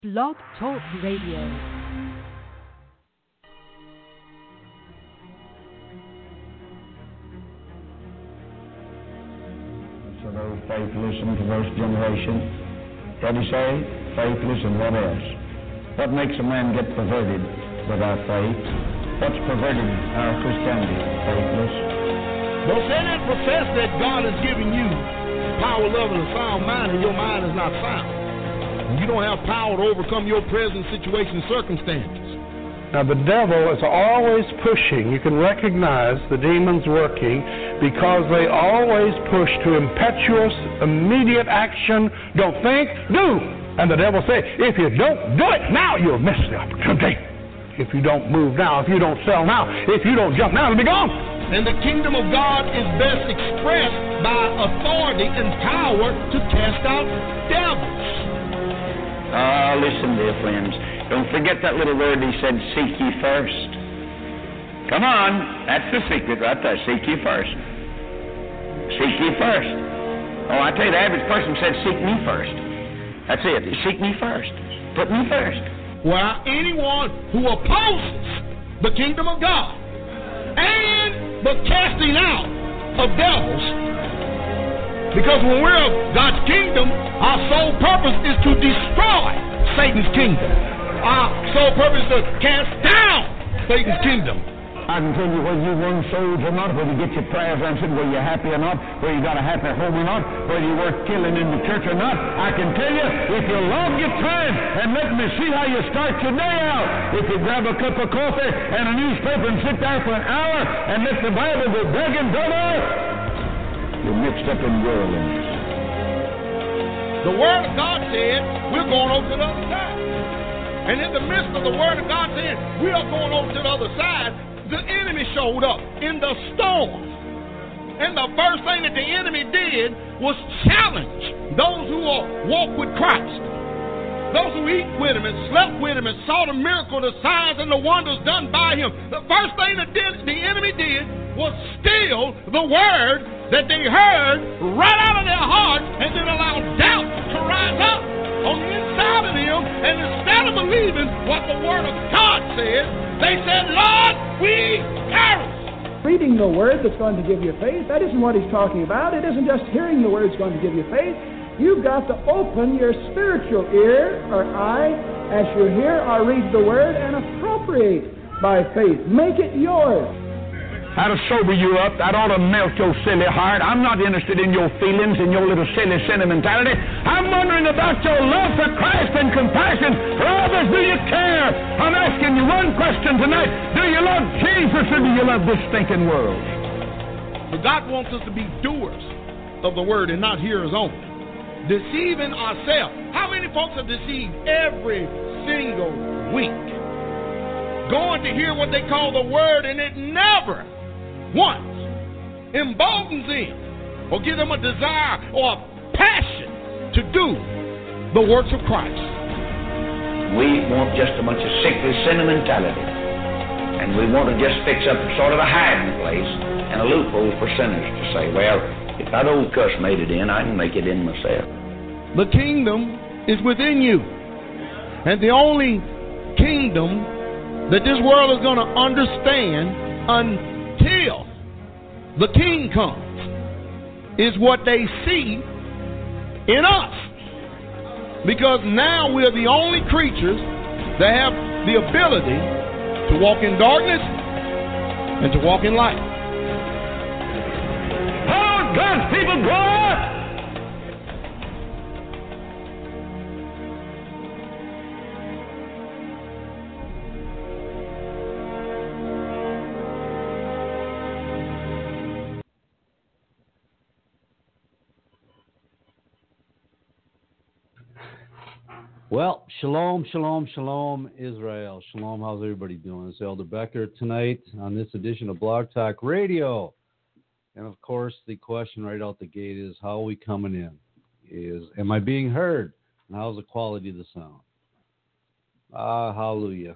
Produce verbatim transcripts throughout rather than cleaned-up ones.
Blog Talk Radio. So those faithless and perverse generation. What do you say? Faithless and what else? What makes a man get perverted without faith? What's perverted our Christianity? Faithless. Don't say that profess that God has given you power, love, and a sound mind, and your mind is not sound. You don't have power to overcome your present situation and circumstances. Now, the devil is always pushing. You can recognize the demons working because they always push to impetuous, immediate action. Don't think, do. And the devil says, if you don't do it now, you'll miss the opportunity. If you don't move now, if you don't sell now, if you don't jump now, it'll be gone. And the kingdom of God is best expressed by authority and power to cast out devils. Ah, listen, dear friends. Don't forget that little word he said, seek ye first. Come on. That's the secret right there. Seek ye first. Seek ye first. Oh, I tell you, the average person said, seek me first. That's it. Seek me first. Put me first. Well, anyone who opposes the kingdom of God and the casting out of devils, because when we're of God's kingdom, our sole purpose is to destroy Satan's kingdom. Our sole purpose is to cast down Satan's kingdom. I can tell you whether you won souls or not, whether you get your prayers answered, whether you're happy or not, whether you got a happy home or not, whether you're worth killing in the church or not. I can tell you, if you log your time and let me see how you start your day out, if you grab a cup of coffee and a newspaper and sit there for an hour and let the Bible go begging, brother, you're mixed up in worldliness. The Word of God said, we're going over to the other side. And in the midst of the Word of God saying, we are going over to the other side, the enemy showed up in the storm. And the first thing that the enemy did was challenge those who are walk with Christ. Those who eat with him and slept with him and saw the miracle, the signs and the wonders done by him. The first thing that did, the enemy did was steal the word that they heard right out of their hearts and then allow doubt to rise up on the inside of them. And instead of believing what the word of God said, they said, Lord, we perish. Reading the word that's going to give you faith, that isn't what he's talking about. It isn't just hearing the word that's going to give you faith. You've got to open your spiritual ear or eye as you hear or read the word and appropriate by faith. Make it yours. That'll sober you up. That ought to melt your silly heart. I'm not interested in your feelings and your little silly sentimentality. I'm wondering about your love for Christ and compassion for others. Do you care? I'm asking you one question tonight. Do you love Jesus or do you love this stinking world? But God wants us to be doers of the word and not hearers only. Deceiving ourselves. How many folks are deceived every single week? Going to hear what they call the word and it never once emboldens them or give them a desire or a passion to do the works of Christ. We want just a bunch of sickly sentimentality. And we want to just fix up sort of a hiding place and a loophole for sinners to say, well, if that old cuss made it in, I can make it in myself. The kingdom is within you. And the only kingdom that this world is going to understand until the king comes is what they see in us. Because now we're the only creatures that have the ability to walk in darkness and to walk in light. Oh, God's people, grow up! Well, shalom, shalom, shalom, Israel. Shalom, how's everybody doing? It's Elder Becker tonight on this edition of Blog Talk Radio. And, of course, the question right out the gate is, how are we coming in? Is, am I being heard? And how's the quality of the sound? Ah, hallelujah.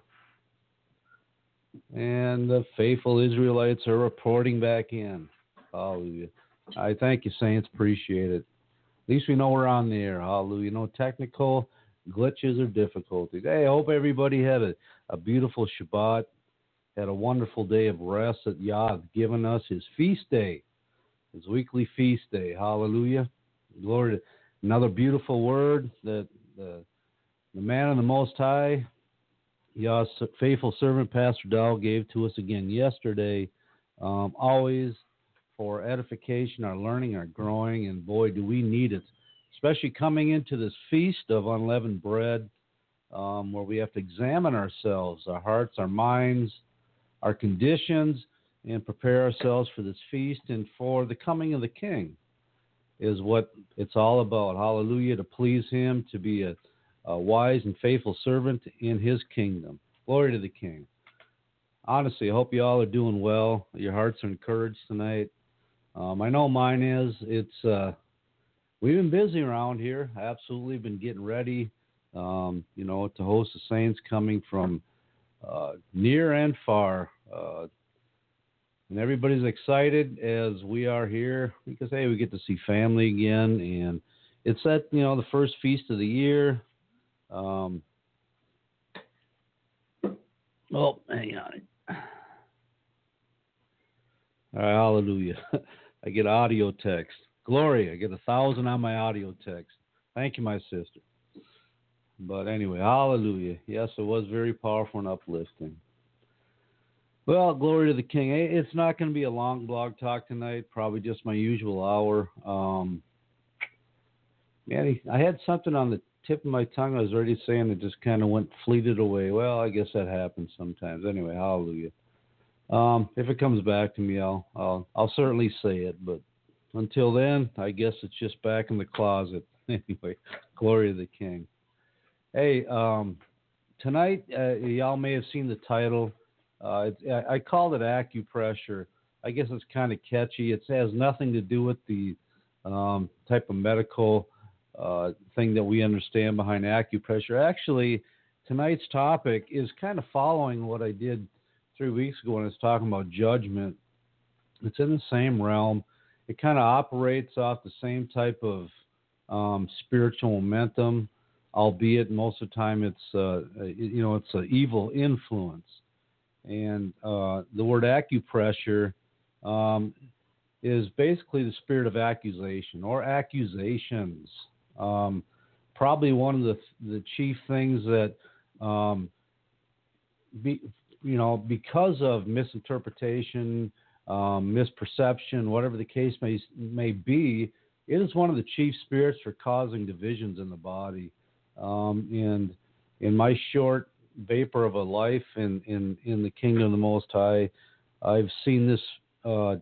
And the faithful Israelites are reporting back in. Hallelujah. I thank you, saints. Appreciate it. At least we know we're on the air. Hallelujah. No technical glitches or difficulties. Hey, I hope everybody had a, a beautiful Shabbat, had a wonderful day of rest that Yah has given us, his feast day, his weekly feast day. Hallelujah. Glory to another beautiful word that the, the man of the Most High, Yah's faithful servant, Pastor Dow, gave to us again yesterday, um, always for edification, our learning, our growing, and boy, do we need it, especially coming into this feast of unleavened bread, um, where we have to examine ourselves, our hearts, our minds, our conditions, and prepare ourselves for this feast and for the coming of the King is what it's all about. Hallelujah, to please him, to be a, a wise and faithful servant in his kingdom. Glory to the King. Honestly, I hope you all are doing well. Your hearts are encouraged tonight. Um, I know mine is. It's uh, we've been busy around here. Absolutely been getting ready, um, you know, to host the saints coming from uh, near and far. Uh, and everybody's excited as we are here because, hey, we get to see family again. And it's at, you know, the first feast of the year. Um, oh, hang on. All right, hallelujah. I get audio text. Glory, I get a thousand on my audio text. Thank you, my sister. But anyway, hallelujah. Yes, it was very powerful and uplifting. Well, glory to the King. It's not going to be a long blog talk tonight, probably just my usual hour. Um, man, I had something on the tip of my tongue I was already saying that just kind of went fleeted away. Well, I guess that happens sometimes. Anyway, hallelujah. Um, if it comes back to me, I'll, I'll I'll certainly say it. But until then, I guess it's just back in the closet. Anyway, glory to the King. Hey, um, tonight, uh, y'all may have seen the title. Uh, it, I, I called it acupressure. I guess it's kind of catchy. It has nothing to do with the um, type of medical uh, thing that we understand behind acupressure. Actually, tonight's topic is kind of following what I did three weeks ago when I was talking about judgment. It's in the same realm. It kind of operates off the same type of um, spiritual momentum, albeit most of the time it's, uh, you know, it's an evil influence. And uh, the word acupressure um, is basically the spirit of accusation or accusations. Um, probably one of the the chief things that, um, be, you know, because of misinterpretation, um, misperception, whatever the case may may be, it is one of the chief spirits for causing divisions in the body. Um, and in my short vapor of a life in, in, in the kingdom of the Most High, I've seen this uh,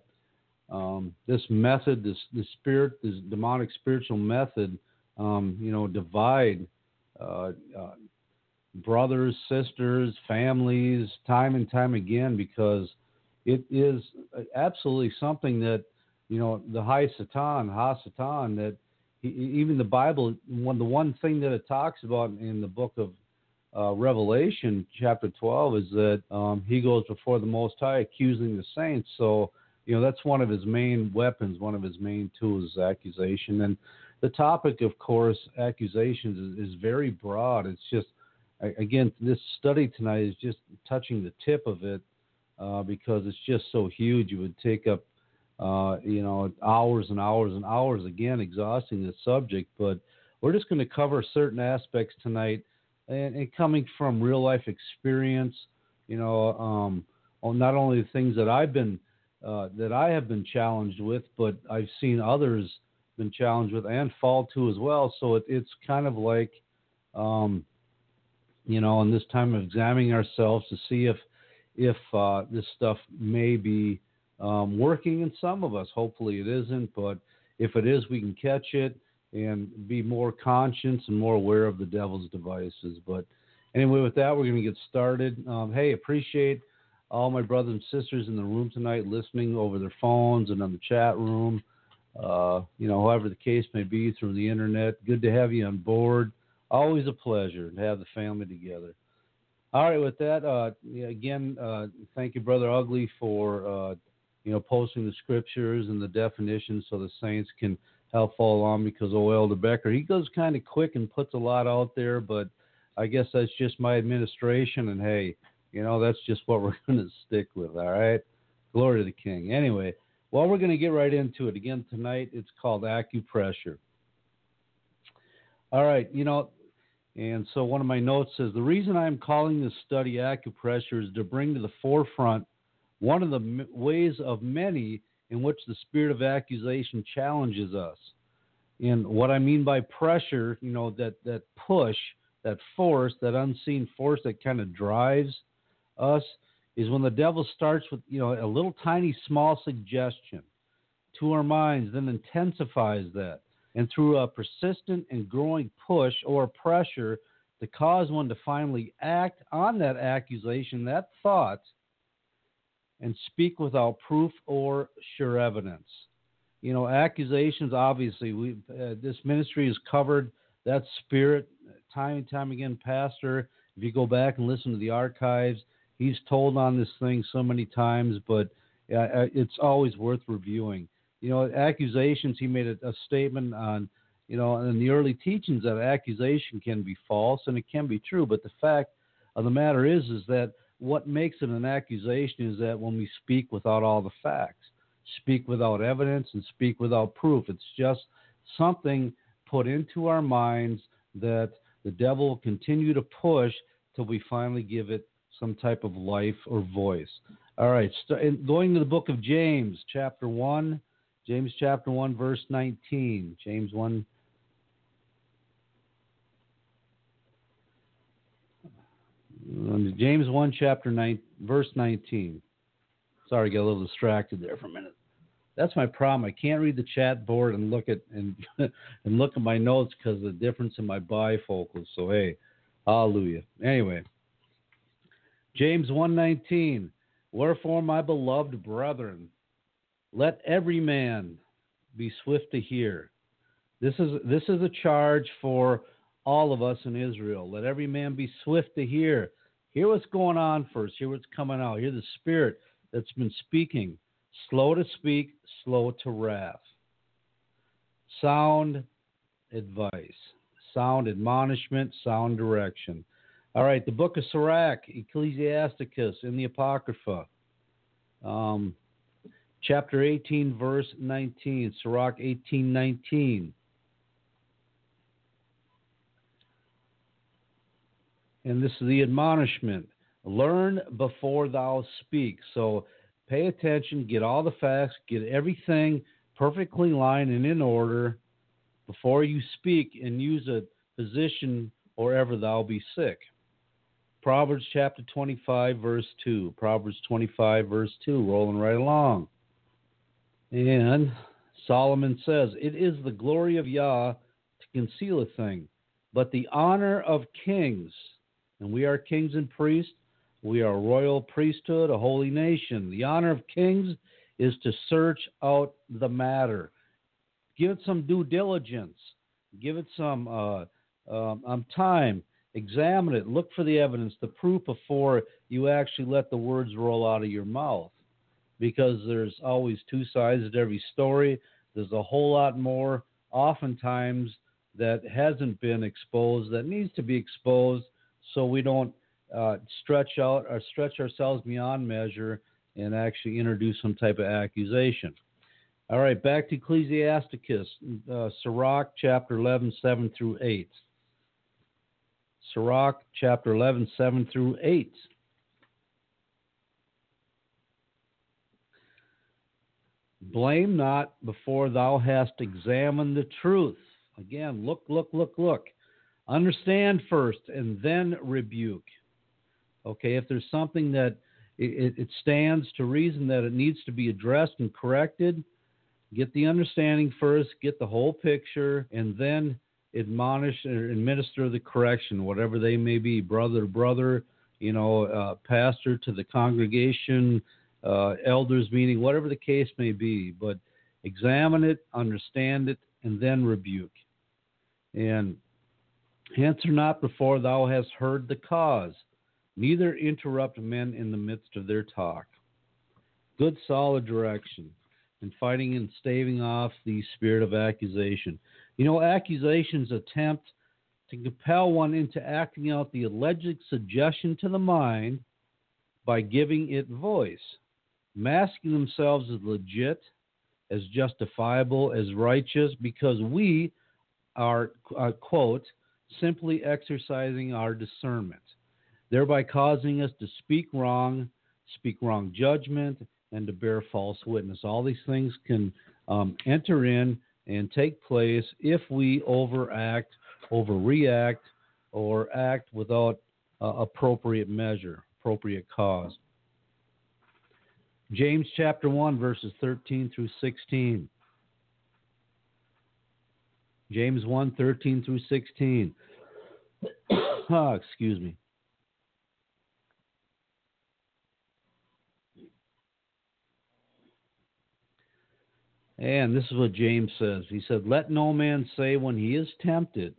um, this method, this this spirit, this demonic spiritual method, um, you know, divide uh, uh, brothers, sisters, families, time and time again, because it is absolutely something that, you know, the High Satan, Ha Satan, that he, even the Bible, one the one thing that it talks about in the book of Uh, Revelation chapter twelve is that um, he goes before the Most High accusing the saints. So, you know, that's one of his main weapons, one of his main tools is accusation. And the topic, of course, accusations is, is very broad. It's just, again, this study tonight is just touching the tip of it uh, because it's just so huge. It would take up, uh, you know, hours and hours and hours, again, exhausting the subject. But we're just going to cover certain aspects tonight. And, and coming from real life experience, you know, um, on not only the things that I've been, uh, that I have been challenged with, but I've seen others been challenged with and fall to as well. So it, it's kind of like, um, you know, in this time of examining ourselves to see if, if uh, this stuff may be um, working in some of us. Hopefully it isn't, but if it is, we can catch it and be more conscious and more aware of the devil's devices. But anyway, with that, we're going to get started. Um, hey, appreciate all my brothers and sisters in the room tonight listening over their phones and on the chat room, uh, you know, however the case may be, through the internet. Good to have you on board. Always a pleasure to have the family together. All right, with that, uh, yeah, again, uh, thank you, Brother Ugly, for, uh, you know, posting the scriptures and the definitions so the saints can I'll follow along because old Elder Becker, he goes kind of quick and puts a lot out there, but I guess that's just my administration, and hey, you know, that's just what we're going to stick with, all right? Glory to the King. Anyway, well, we're going to get right into it. Again, tonight, it's called acupressure. All right, you know, and so one of my notes says, the reason I'm calling this study acupressure is to bring to the forefront one of the m- ways of many in which the spirit of accusation challenges us. And what I mean by pressure, you know, that, that push, that force, that unseen force that kind of drives us, is when the devil starts with, you know, a little tiny small suggestion to our minds, then intensifies that. And through a persistent and growing push or pressure to cause one to finally act on that accusation, that thought, and speak without proof or sure evidence. You know, accusations, obviously, we uh, this ministry has covered that spirit time and time again. Pastor, if you go back and listen to the archives, he's told on this thing so many times, but uh, it's always worth reviewing. You know, accusations, he made a, a statement on, you know, in the early teachings that accusation can be false and it can be true. But the fact of the matter is, is that what makes it an accusation is that when we speak without all the facts, speak without evidence, and speak without proof. It's just something put into our minds that the devil will continue to push till we finally give it some type of life or voice. All right, st- going to the book of James, chapter one. James chapter one, verse nineteen. James one. James one, chapter nine, verse nineteen. Sorry, I got a little distracted there for a minute. That's my problem. I can't read the chat board and look at and and look at my notes because of the difference in my bifocals. So hey, hallelujah. Anyway, James one nineteen. Wherefore, my beloved brethren, let every man be swift to hear. This is this is a charge for all of us in Israel. Let every man be swift to hear. Hear what's going on first. Hear what's coming out. Hear the Spirit that's been speaking. Slow to speak, slow to wrath. Sound advice, sound admonishment, sound direction. All right, the book of Sirach, Ecclesiasticus, in the Apocrypha. Um, chapter eighteen, verse nineteen. Sirach eighteen nineteen. And this is the admonishment. Learn before thou speak. So pay attention, get all the facts, get everything perfectly lined and in order before you speak, and use a position or ever thou be sick. Proverbs chapter twenty-five, verse two. Proverbs twenty-five, verse two, rolling right along. And Solomon says, it is the glory of Yah to conceal a thing, but the honor of kings, and we are kings and priests, we are a royal priesthood, a holy nation. The honor of kings is to search out the matter. Give it some due diligence. Give it some uh, um, um, time. Examine it. Look for the evidence, the proof before you actually let the words roll out of your mouth. Because there's always two sides to every story. There's a whole lot more, oftentimes, that hasn't been exposed, that needs to be exposed, so we don't uh, stretch out or stretch ourselves beyond measure and actually introduce some type of accusation. All right, back to Ecclesiasticus, uh, Sirach chapter eleven, seven through eight. Sirach chapter eleven, seven through eight. Blame not before thou hast examined the truth. Again, look, look, look, look. Understand first and then rebuke. Okay, if there's something that it, it stands to reason that it needs to be addressed and corrected, get the understanding first, get the whole picture, and then admonish or administer the correction, whatever they may be, brother to brother, you know, uh, pastor to the congregation, uh, elders meeting, whatever the case may be. But examine it, understand it, and then rebuke. And answer not before thou hast heard the cause, neither interrupt men in the midst of their talk. Good, solid direction. and fighting and staving off the spirit of accusation. You know, accusations attempt to compel one into acting out the alleged suggestion to the mind by giving it voice, masking themselves as legit, as justifiable, as righteous, because we are, uh, quote, simply exercising our discernment, thereby causing us to speak wrong, speak wrong judgment, and to bear false witness. All these things can um, enter in and take place if we overact, overreact, or act without uh, appropriate measure, appropriate cause. James chapter one, verses thirteen through sixteen. James one, thirteen through sixteen. ah, excuse me. And this is what James says. He said, "Let no man say when he is tempted,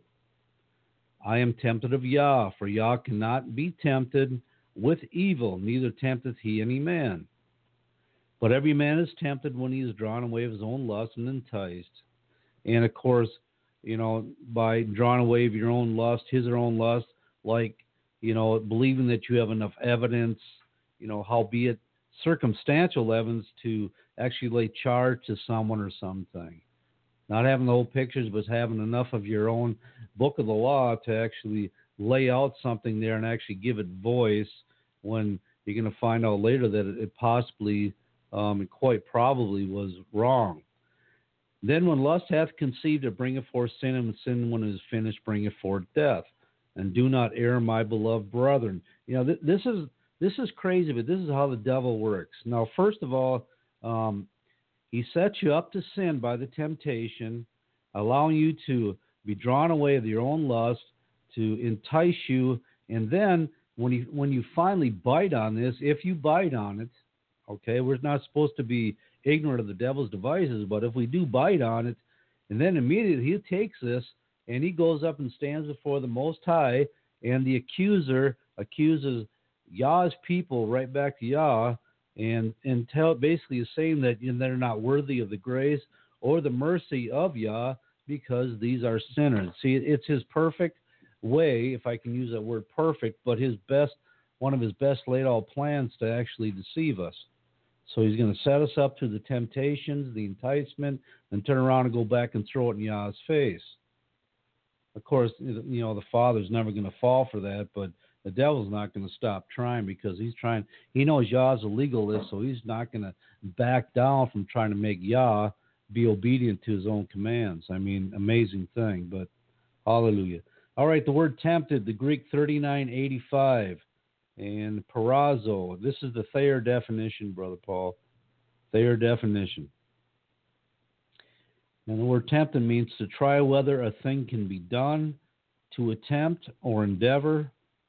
I am tempted of Yah, for Yah cannot be tempted with evil, neither tempteth he any man. But every man is tempted when he is drawn away of his own lust and enticed." And of course, you know, by drawn away of your own lust, his or own lust, like, you know, believing that you have enough evidence, you know, howbeit circumstantial evidence to actually lay charge to someone or something. Not having the whole pictures, but having enough of your own book of the law to actually lay out something there and actually give it voice when you're going to find out later that it possibly, um, and quite probably was wrong. Then when lust hath conceived, it bringeth forth sin, and sin, when it is finished, bringeth forth death. And do not err, my beloved brethren. You know, th- this is this is crazy, but this is how the devil works. Now, first of all, um, he sets you up to sin by the temptation, allowing you to be drawn away of your own lust, to entice you, and then when you when you finally bite on this, if you bite on it, okay, we're not supposed to be ignorant of the devil's devices, but if we do bite on it, and then immediately he takes this and he goes up and stands before the Most High, and the accuser accuses Yah's people right back to Yah, and and tell basically is saying that, you know, they're not worthy of the grace or the mercy of Yah because these are sinners. See, it's his perfect way, if I can use that word perfect, but his best, one of his best laid out plans to actually deceive us. So he's going to set us up to the temptations, the enticement, and turn around and go back and throw it in Yah's face. Of course, you know, the Father's never going to fall for that, but the devil's not going to stop trying because he's trying, he knows Yah's a legalist, so he's not going to back down from trying to make Yah be obedient to his own commands. I mean, amazing thing, but hallelujah. All right, the word tempted, the Greek thirty-nine eighty-five, and parazo. This is the Thayer definition, Brother Paul. Thayer definition. And the word tempted means to try whether a thing can be done, to attempt or endeavor,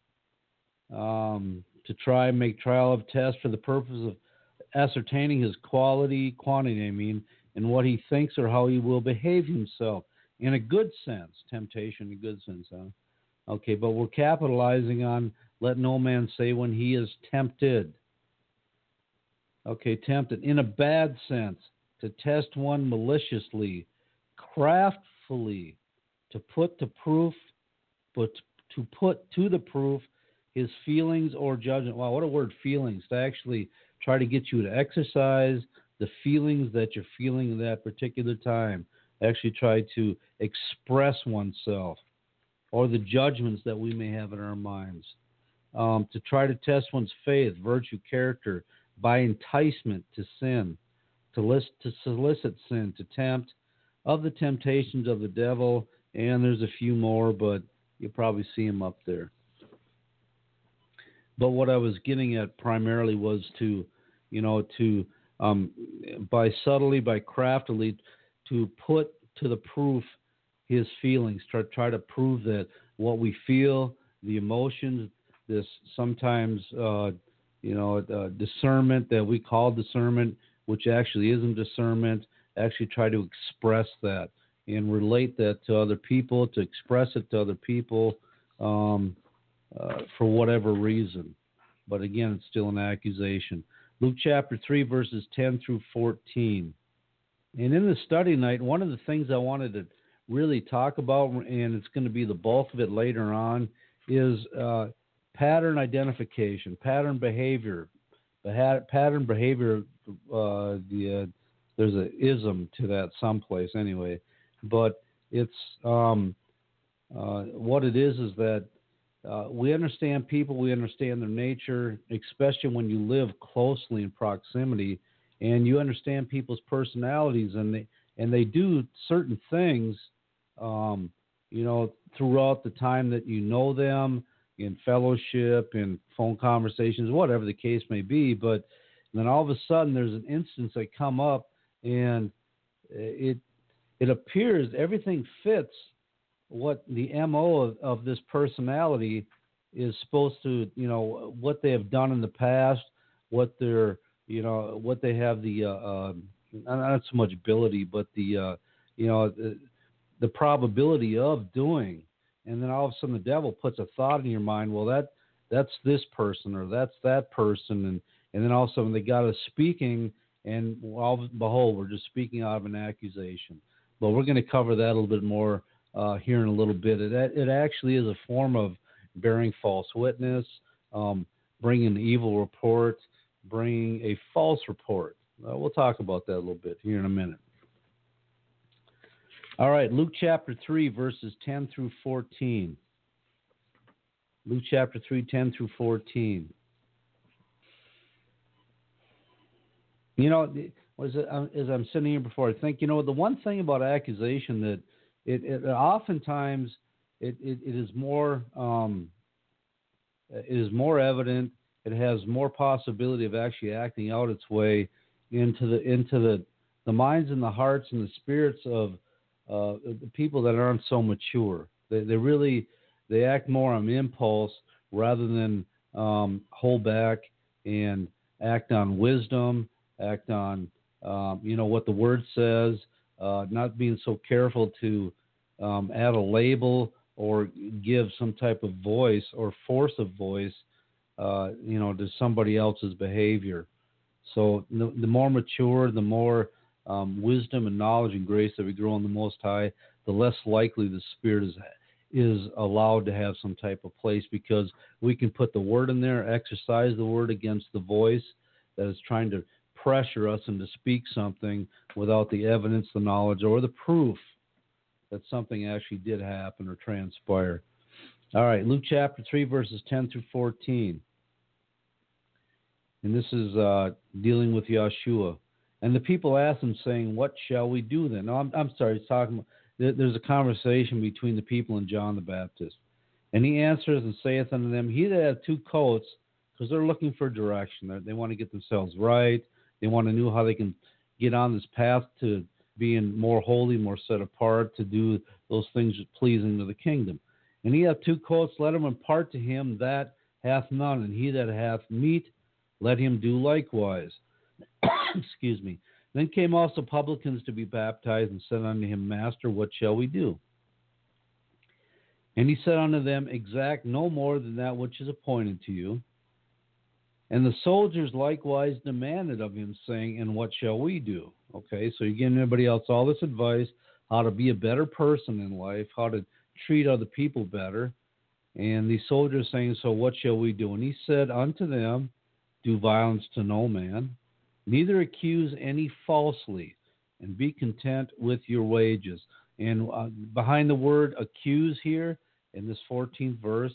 um, to try, make trial of test for the purpose of ascertaining his quality, quantity, I mean, and what he thinks or how he will behave himself. In a good sense, temptation in a good sense, huh? Okay, but we're capitalizing on let no man say when he is tempted. Okay, tempted. In a bad sense, to test one maliciously, craftfully, to put to proof, but to put to the proof his feelings or judgment. Wow, what a word, feelings. To actually try to get you to exercise the feelings that you're feeling at that particular time. Actually try to express oneself or the judgments that we may have in our minds. Um, to try to test one's faith, virtue, character by enticement to sin, to, list, to solicit sin, to tempt, of the temptations of the devil, and there's a few more, but you'll probably see them up there. But what I was getting at primarily was to, you know, to, um, by subtly, by craftily, to put to the proof his feelings, try, try to prove that what we feel, the emotions, this sometimes, uh, you know, uh, discernment that we call discernment, which actually isn't discernment, actually try to express that and relate that to other people, to express it to other people um, uh, for whatever reason. But again, it's still an accusation. Luke chapter three, verses ten through fourteen. And in the study night, one of the things I wanted to really talk about, and it's going to be the bulk of it later on, is uh, pattern identification, pattern behavior. Pattern behavior, uh, the uh, there's an ism to that someplace anyway, but it's um, uh, what it is is that uh, we understand people, we understand their nature, especially when you live closely in proximity, and you understand people's personalities, and they and they do certain things, um, you know, throughout the time that you know them, in fellowship, in phone conversations, whatever the case may be. But then all of a sudden there's an instance that come up, and it it appears everything fits what the M O of, of this personality is supposed to, you know, what they have done in the past, what they're, you know, what they have the, uh, uh, not so much ability, but the, uh, you know, the, the probability of doing. And then all of a sudden the devil puts a thought in your mind, well, that that's this person or that's that person. And, and then all of a sudden they got us speaking, and well, behold, we're just speaking out of an accusation. But we're going to cover that a little bit more uh, here in a little bit. It, it actually is a form of bearing false witness, um, bringing an evil report, bringing a false report. Uh, we'll talk about that a little bit here in a minute. All right, Luke chapter three, verses ten through fourteen. Luke chapter three, ten through fourteen. You know, as I'm sitting here before, I think, you know, the one thing about accusation that it, it oftentimes it, it, it is more um, it is more evident. It has more possibility of actually acting out its way into the into the, the minds and the hearts and the spirits of uh, the people that aren't so mature. They, they really they act more on impulse rather than um, hold back and act on wisdom, act on um, you know what the Word says, uh, not being so careful to um, add a label or give some type of voice or force of voice, uh, you know, to somebody else's behavior. So the, the more mature, the more um, wisdom and knowledge and grace that we grow in the Most High, the less likely the Spirit is is allowed to have some type of place, because we can put the Word in there, exercise the Word against the voice that is trying to pressure us into speak something without the evidence, the knowledge, or the proof that something actually did happen or transpire. All right, Luke chapter three, verses ten through fourteen. And this is uh, dealing with Yeshua. And the people asked him, saying, what shall we do then? No, I'm, I'm sorry, it's talking about, there's a conversation between the people and John the Baptist. And he answers and saith unto them, he that hath two coats, because they're looking for direction. They're, they want to get themselves right. They want to know how they can get on this path to being more holy, more set apart, to do those things pleasing to the kingdom. And he hath two coats, let him impart to him that hath none. And he that hath meat, let him do likewise. Excuse me. Then came also publicans to be baptized, and said unto him, Master, what shall we do? And he said unto them, exact no more than that which is appointed to you. And the soldiers likewise demanded of him, saying, and what shall we do? Okay, so you're giving everybody else all this advice, how to be a better person in life, how to treat other people better. And the soldiers saying, so what shall we do? And he said unto them, do violence to no man, neither accuse any falsely, and be content with your wages. And uh, behind the word accuse here in this fourteenth verse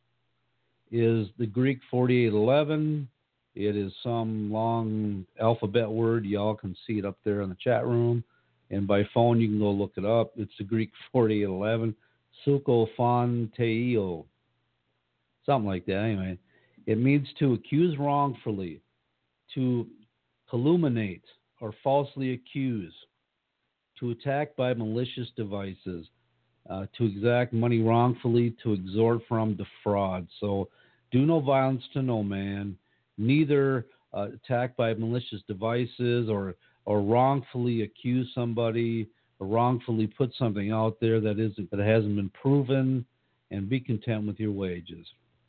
is the Greek forty-eight eleven. It is some long alphabet word. Y'all can see it up there in the chat room. And by phone, you can go look it up. It's the Greek forty-eight eleven, sukophonteio, something like that. Anyway, it means to accuse wrongfully, to calumniate or falsely accuse, to attack by malicious devices, uh, to exact money wrongfully, to extort from, defraud. So do no violence to no man, neither uh, attack by malicious devices or or wrongfully accuse somebody or wrongfully put something out there that isn't that hasn't been proven, and be content with your wages.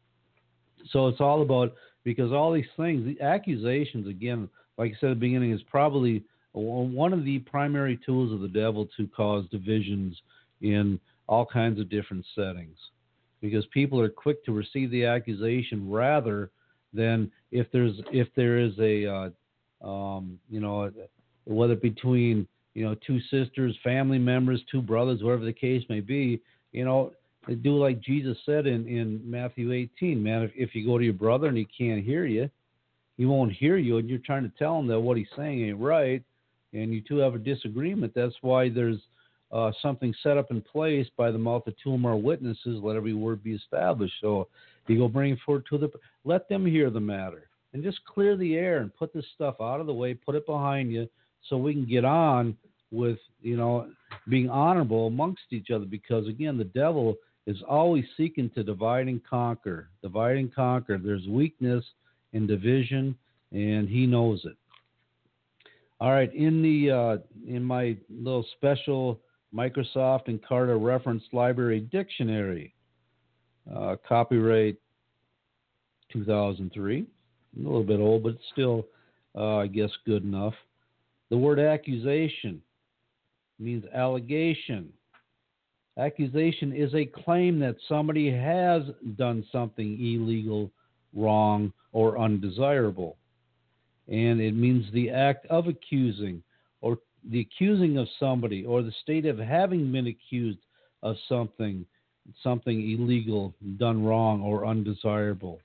So it's all about, because all these things, the accusations, again, like I said at the beginning, is probably one of the primary tools of the devil to cause divisions in all kinds of different settings, because people are quick to receive the accusation rather than if there's if there is a uh, um, you know, whether between you know two sisters, family members, two brothers, whatever the case may be, you know, do like Jesus said in, in Matthew eighteen, man, if, if you go to your brother and he can't hear you, he won't hear you, and you're trying to tell him that what he's saying ain't right, and you two have a disagreement. That's why there's uh, something set up in place by the mouth of two or more witnesses. Let every word be established. So you go bring forth to the, let them hear the matter, and just clear the air and put this stuff out of the way, put it behind you, so we can get on with, you know, being honorable amongst each other. Because again, the devil is always seeking to divide and conquer, divide and conquer. There's weakness in division, and he knows it. All right, in the uh, in my little special Microsoft Encarta Reference Library Dictionary, uh, copyright two thousand three, a little bit old, but still, uh, I guess, good enough. The word accusation means allegation. Accusation is a claim that somebody has done something illegal, wrong, or undesirable. And it means the act of accusing, or the accusing of somebody, or the state of having been accused of something, something illegal, done wrong, or undesirable.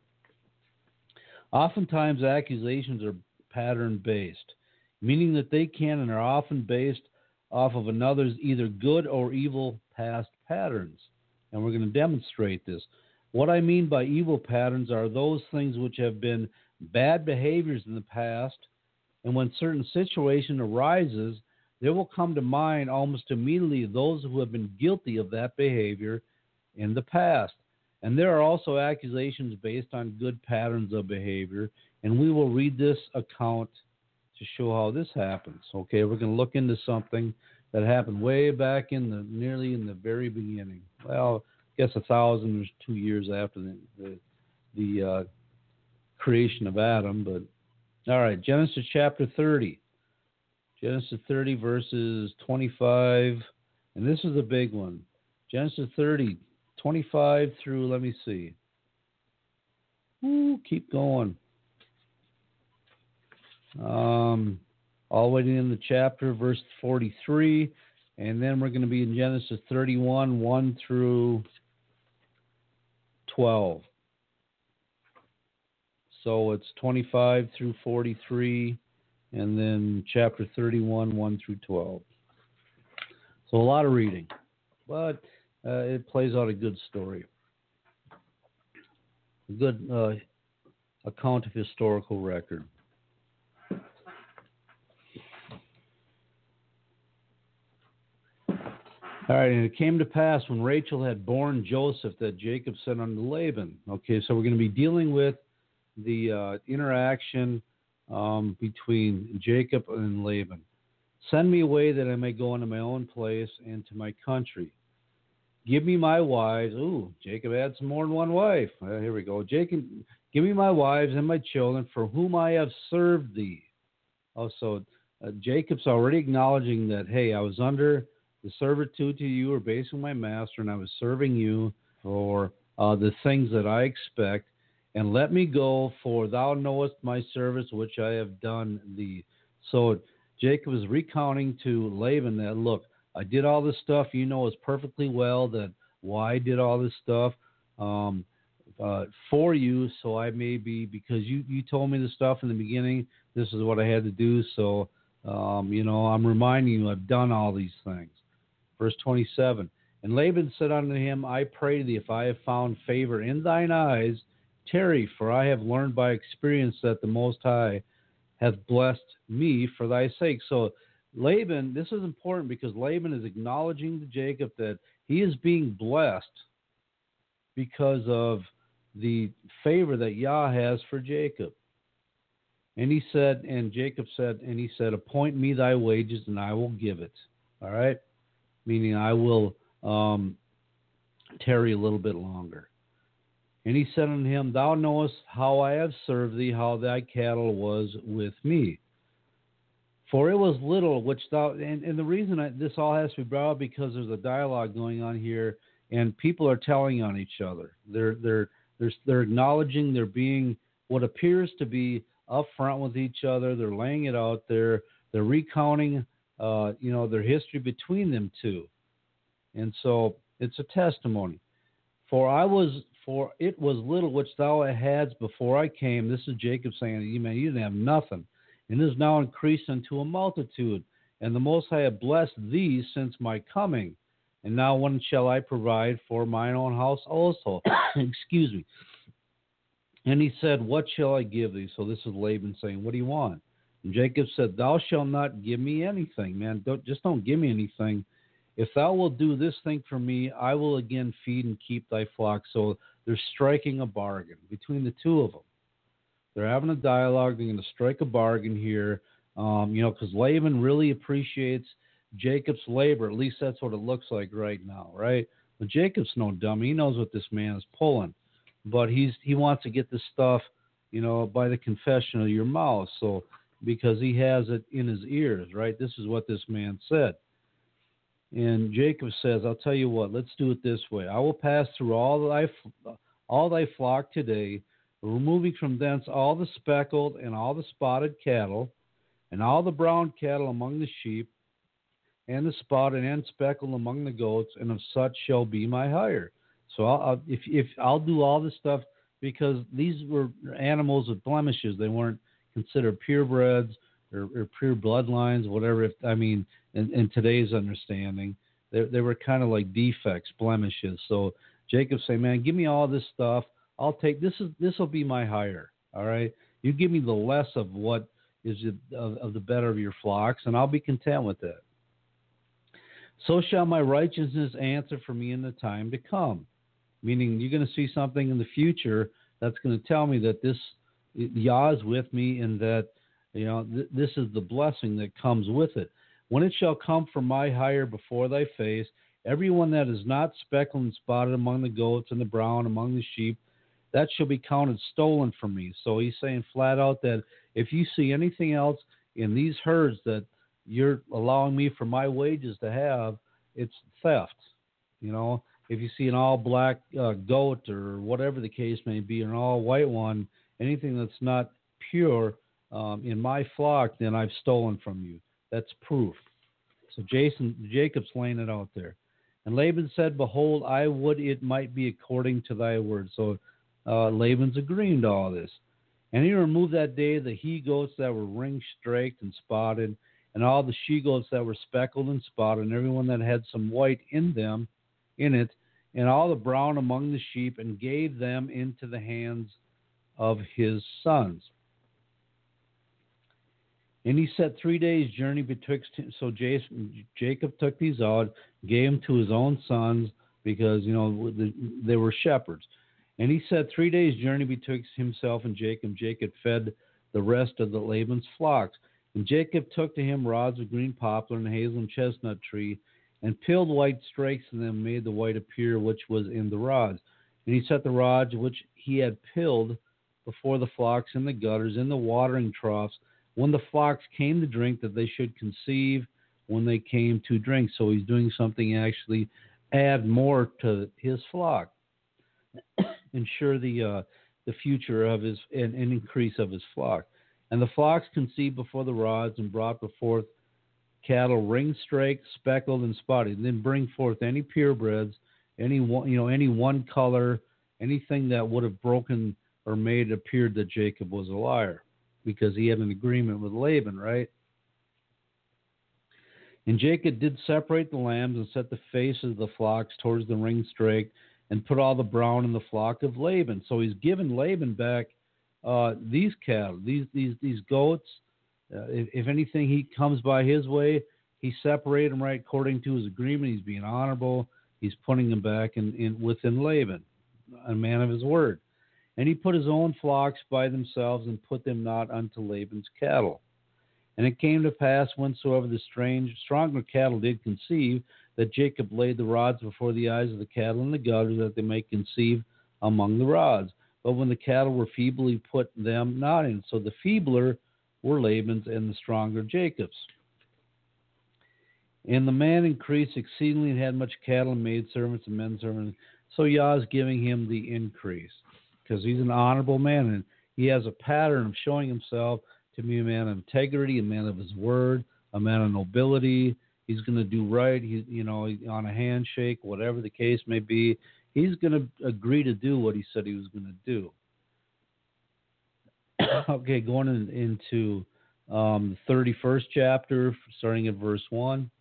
Oftentimes, accusations are pattern-based, meaning that they can and are often based off of another's either good or evil past patterns. And we're going to demonstrate this. What I mean by evil patterns are those things which have been bad behaviors in the past, and when certain situation arises, there will come to mind almost immediately those who have been guilty of that behavior in the past. And there are also accusations based on good patterns of behavior, and we will read this account to show how this happens. Okay, we're going to look into something that happened way back in the, nearly in the very beginning. Well, I guess a thousand or two years after the, the, the uh, creation of Adam. But all right, Genesis chapter thirty. Genesis thirty verses twenty-five, and this is a big one. Genesis thirty, twenty-five through, let me see. Ooh, keep going. Um, all the way in the chapter, verse forty-three, and then we're going to be in Genesis thirty-one, one through twelve. So it's twenty-five through forty-three, and then chapter thirty-one, one through twelve. So a lot of reading, but uh, it plays out a good story. A good uh, account of historical record. All right, and it came to pass when Rachel had borne Joseph that Jacob said unto Laban. Okay, so we're going to be dealing with the uh, interaction um, between Jacob and Laban. Send me away that I may go into my own place and to my country. Give me my wives. Ooh, Jacob had some more than one wife. Well, here we go. Jacob, give me my wives and my children for whom I have served thee. Also, uh, Jacob's already acknowledging that, hey, I was under the servitude to you, or basically my master, and I was serving you for uh, the things that I expect. And let me go, for thou knowest my service which I have done thee. So Jacob is recounting to Laban that, look, I did all this stuff. You know as perfectly well that why I did all this stuff um, uh, for you, so I may be, because you, you told me the stuff in the beginning, this is what I had to do. So, um, you know, I'm reminding you I've done all these things. Verse twenty-seven, and Laban said unto him, I pray thee, if I have found favor in thine eyes, tarry, for I have learned by experience that the Most High hath blessed me for thy sake. So Laban, this is important because Laban is acknowledging to Jacob that he is being blessed because of the favor that Yah has for Jacob. And he said, and Jacob said, and he said, appoint me thy wages and I will give it. All right? Meaning I will um, tarry a little bit longer. And he said unto him, thou knowest how I have served thee, how thy cattle was with me. For it was little which thou, and, and the reason I, this all has to be brought up because there's a dialogue going on here, and people are telling on each other. They're they're they're they're acknowledging they're being what appears to be upfront with each other. They're laying it out there. They're recounting, uh, you know, their history between them two, and so it's a testimony. For I was, for it was little which thou hadst before I came. This is Jacob saying, "You man, you didn't have nothing, and it is now increased unto a multitude. And the Most High have blessed thee since my coming. And now when shall I provide for mine own house also?" Excuse me. And he said, "What shall I give thee?" So this is Laban saying, "What do you want?" And Jacob said, "Thou shalt not give me anything, man. Don't, just don't give me anything. If thou wilt do this thing for me, I will again feed and keep thy flock." So they're striking a bargain between the two of them. They're having a dialogue. They're going to strike a bargain here, um, you know, because Laban really appreciates Jacob's labor. At least that's what it looks like right now, right? But Jacob's no dummy. He knows what this man is pulling. But he's he wants to get this stuff, you know, by the confession of your mouth. So because he has it in his ears, right? This is what this man said. And Jacob says, "I'll tell you what, let's do it this way. I will pass through all thy all thy flock today, removing from thence all the speckled and all the spotted cattle, and all the brown cattle among the sheep, and the spotted and speckled among the goats, and of such shall be my hire." So I'll, I'll, if if I'll do all this stuff, because these were animals with blemishes, they weren't considered purebreds or, or pure bloodlines, whatever. If I mean, in, in today's understanding, they they were kind of like defects, blemishes. So Jacob say, "Man, give me all this stuff. I'll take this is this will be my hire. All right, you give me the less of what is of, of the better of your flocks, and I'll be content with that. So shall my righteousness answer for me in the time to come." Meaning you're going to see something in the future that's going to tell me that this Yah is with me, and that, you know, th- this is the blessing that comes with it. "When it shall come from my hire before thy face, everyone that is not speckled and spotted among the goats and the brown among the sheep, that shall be counted stolen from me." So he's saying flat out that if you see anything else in these herds that you're allowing me for my wages to have, it's theft. You know, if you see an all black uh, goat or whatever the case may be, an all white one, anything that's not pure um, in my flock, then I've stolen from you. That's proof. So Jason, Jacob's laying it out there. And Laban said, "Behold, I would it might be according to thy word." So uh, Laban's agreeing to all this. "And he removed that day the he-goats that were ring-straked and spotted, and all the she-goats that were speckled and spotted, and everyone that had some white in them, in it, and all the brown among the sheep, and gave them into the hands of his sons. And he set three days' journey betwixt him." So Jason, Jacob took these out, gave them to his own sons, because, you know, they were shepherds. "And he set three days' journey betwixt himself and Jacob. Jacob fed the rest of the Laban's flocks. And Jacob took to him rods of green poplar and hazel and chestnut tree, and peeled white strakes in them, and made the white appear which was in the rods. And he set the rods which he had peeled before the flocks in the gutters, in the watering troughs, when the flocks came to drink, that they should conceive when they came to drink." So he's doing something actually add more to his flock, ensure the uh, the future of his and, and increase of his flock. "And the flocks conceived before the rods, and brought forth cattle ring-straked, speckled, and spotted, and then bring forth any purebreds, any one, you know, any one color, anything that would have broken or made it appear that Jacob was a liar, because he had an agreement with Laban, right? "And Jacob did separate the lambs, and set the faces of the flocks towards the ring-straked, and put all the brown in the flock of Laban." So he's given Laban back uh, these cattle, these these these goats. Uh, if, if anything he comes by his way, he separated them right according to his agreement. He's being honorable. He's putting them back in, in within Laban, a man of his word. "And he put his own flocks by themselves, and put them not unto Laban's cattle. And it came to pass, whensoever the strange, stronger cattle did conceive, that Jacob laid the rods before the eyes of the cattle in the gutters, that they may conceive among the rods. But when the cattle were feeble, he put them not in." So the feebler were Laban's and the stronger Jacob's. And the man increased exceedingly and had much cattle and maidservants and menservants. So Yah is giving him the increase because he's an honorable man and he has a pattern of showing himself to be a man of integrity, a man of his word, a man of nobility. He's going to do right, he, you know, on a handshake, whatever the case may be. He's going to agree to do what he said he was going to do. Okay, going in, into um, the thirty-first chapter, starting at verse one.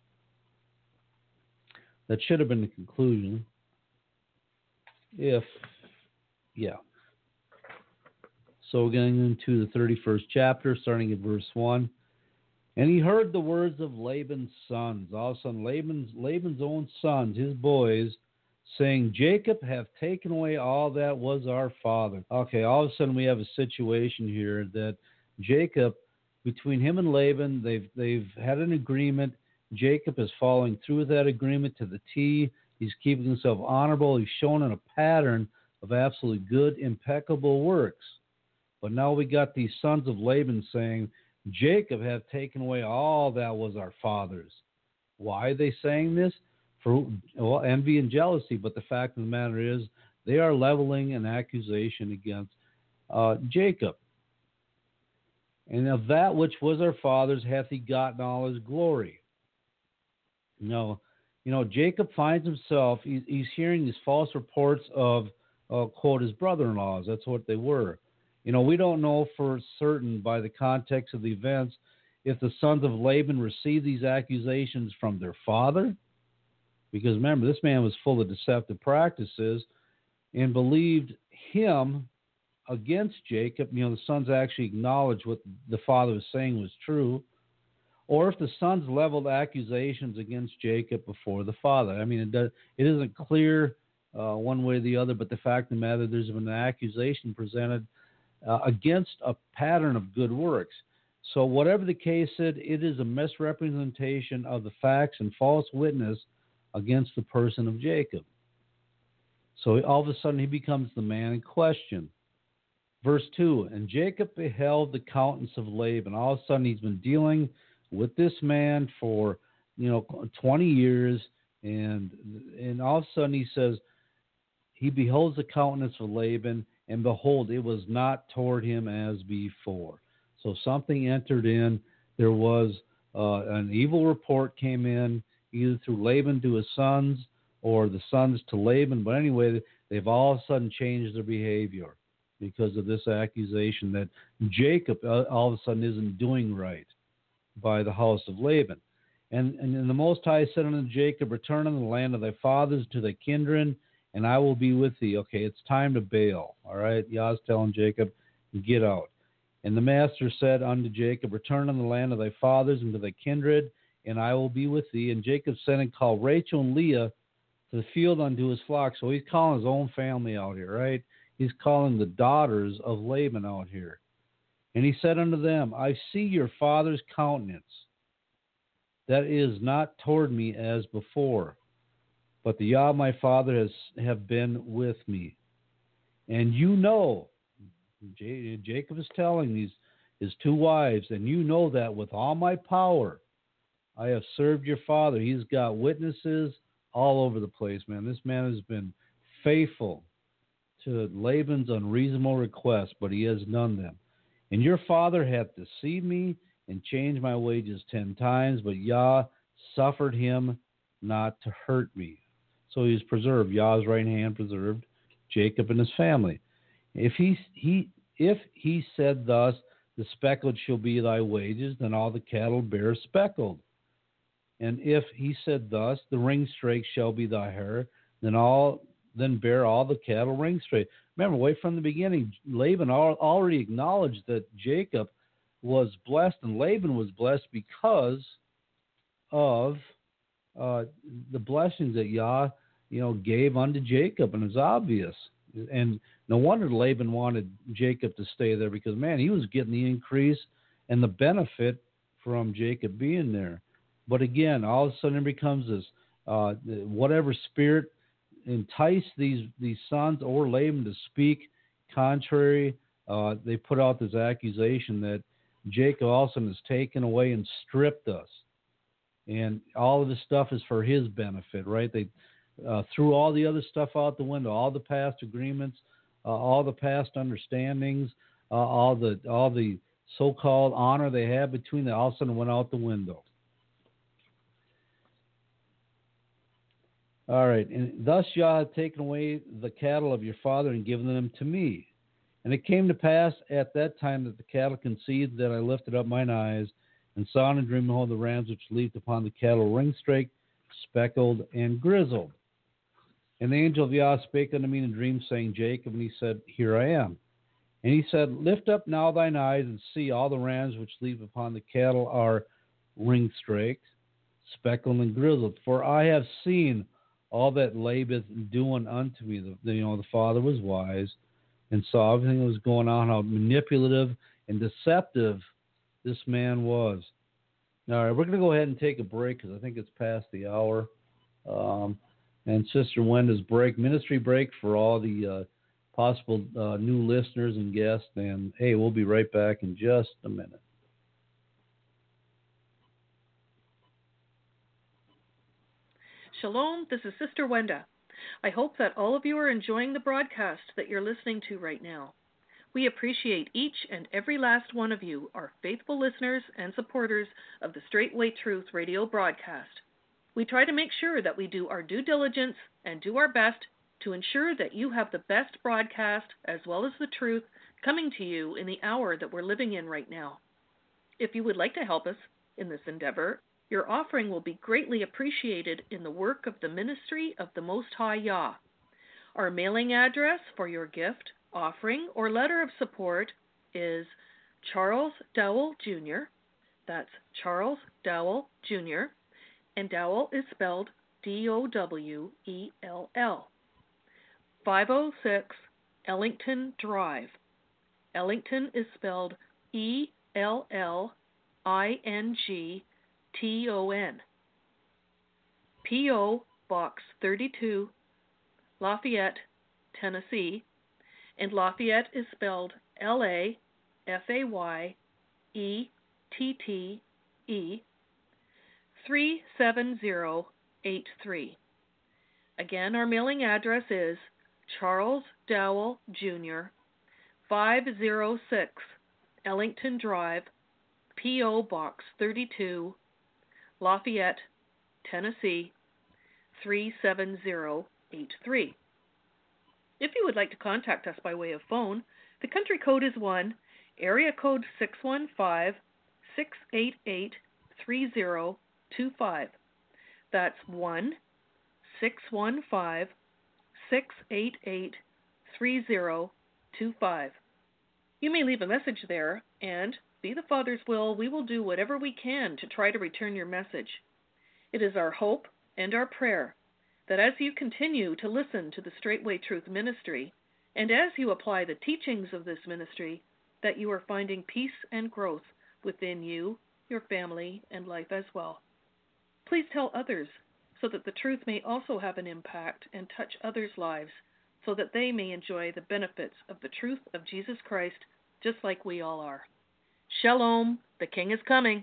That should have been the conclusion. If, yeah. So going into the thirty-first chapter, starting at verse one. And he heard the words of Laban's sons. All of a sudden, Laban's, Laban's own sons, his boys, saying, Jacob hath taken away all that was our father. Okay, all of a sudden we have a situation here that Jacob, between him and Laban, they've they've had an agreement. Jacob is following through with that agreement to the T. He's keeping himself honorable. He's shown in a pattern of absolutely good, impeccable works. But now we got these sons of Laban saying, Jacob hath taken away all that was our father's. Why are they saying this? For well, envy and jealousy. But the fact of the matter is, they are leveling an accusation against uh, Jacob. And of that which was our father's hath he gotten all his glory. No, you know, Jacob finds himself, he's, he's hearing these false reports of, uh, quote, his brother-in-laws. That's what they were. You know, we don't know for certain by the context of the events if the sons of Laban received these accusations from their father. Because remember, this man was full of deceptive practices and believed him against Jacob. You know, the sons actually acknowledged what the father was saying was true. Or if the sons leveled accusations against Jacob before the father. I mean, it, does, it isn't clear uh, one way or the other, but the fact of the matter, there's been an accusation presented uh, against a pattern of good works. So whatever the case is, it is a misrepresentation of the facts and false witness against the person of Jacob. So all of a sudden he becomes the man in question. Verse two, and Jacob beheld the countenance of Laban. All of a sudden he's been dealing with this man for, you know, twenty years, and and all of a sudden he says, he beholds the countenance of Laban, and behold, it was not toward him as before. So something entered in. There was uh, an evil report came in, either through Laban to his sons or the sons to Laban. But anyway, they've all of a sudden changed their behavior because of this accusation that Jacob all of a sudden isn't doing right by the house of Laban. And, and, and the Most High said unto Jacob, return unto the land of thy fathers to thy kindred, and I will be with thee. Okay, it's time to bail. All right, Yah's telling Jacob, get out. And the master said unto Jacob, return unto the land of thy fathers and to thy kindred, and I will be with thee. And Jacob sent and called Rachel and Leah to the field unto his flock. So he's calling his own family out here, right? He's calling the daughters of Laban out here. And he said unto them, I see your father's countenance, that is not toward me as before, but the Yah my father has have been with me. And you know, J- Jacob is telling these his two wives, and you know that with all my power I have served your father. He's got witnesses all over the place, man. This man has been faithful to Laban's unreasonable requests, but he has done them. And your father hath deceived me and changed my wages ten times, but Yah suffered him not to hurt me. So he was preserved. Yah's right hand preserved Jacob and his family. If he he if he said thus, the speckled shall be thy wages, then all the cattle bear speckled. And if he said thus, the ringstrakes shall be thy hair, then all then bear all the cattle ringstrakes. Remember, way from the beginning, Laban already acknowledged that Jacob was blessed, and Laban was blessed because of uh, the blessings that Yah, you know, gave unto Jacob, and it's obvious. And no wonder Laban wanted Jacob to stay there because, man, he was getting the increase and the benefit from Jacob being there. But again, all of a sudden it becomes this, uh, whatever spirit enticed these, these sons or Laban to speak contrary. Uh, they put out this accusation that Jacob also has taken away and stripped us. And all of this stuff is for his benefit, right? They uh, threw all the other stuff out the window, all the past agreements, uh, all the past understandings, uh, all the all the so-called honor they had between them, all of a sudden went out the window. All right, and thus Yah had taken away the cattle of your father and given them to me. And it came to pass at that time that the cattle conceived, that I lifted up mine eyes and saw in a dream, behold, the rams which leaped upon the cattle, ring-straked, speckled, and grizzled. And the angel of Yah spake unto me in a dream, saying, Jacob, and he said, Here I am. And he said, Lift up now thine eyes, and see, all the rams which leap upon the cattle are ring-straked, speckled, and grizzled. For I have seen all that Laban doing unto me. The, the, you know, the father was wise and saw everything that was going on, how manipulative and deceptive this man was. All right, we're going to go ahead and take a break because I think it's past the hour. Um, and Sister Wenda's break, ministry break for all the uh, possible uh, new listeners and guests. And, hey, we'll be right back in just a minute. Shalom, this is Sister Wenda. I hope that all of you are enjoying the broadcast that you're listening to right now. We appreciate each and every last one of you, our faithful listeners and supporters of the Straightway Truth radio broadcast. We try to make sure that we do our due diligence and do our best to ensure that you have the best broadcast as well as the truth coming to you in the hour that we're living in right now. If you would like to help us in this endeavor, your offering will be greatly appreciated in the work of the ministry of the Most High Yah. Our mailing address for your gift, offering, or letter of support is Charles Dowell Junior That's Charles Dowell Junior And Dowell is spelled D O W E L L. five oh six Ellington Drive. Ellington is spelled E L L I N G T O N. P O. Box thirty-two, Lafayette, Tennessee, and Lafayette is spelled L A F A Y E T T E, three seven zero eight three. Again, our mailing address is Charles Dowell Junior, five oh six Ellington Drive, P O. Box thirty-two, Lafayette, Tennessee, three seven zero eight three. If you would like to contact us by way of phone, the country code is one, area code six one five, six eight eight, three zero two five. That's one, six one five, six eight eight, three zero two five. You may leave a message there, and, be the Father's will, we will do whatever we can to try to return your message. It is our hope and our prayer that as you continue to listen to the Straightway Truth Ministry, and as you apply the teachings of this ministry, that you are finding peace and growth within you, your family, and life as well. Please tell others so that the truth may also have an impact and touch others' lives so that they may enjoy the benefits of the truth of Jesus Christ just like we all are. Shalom, the King is coming.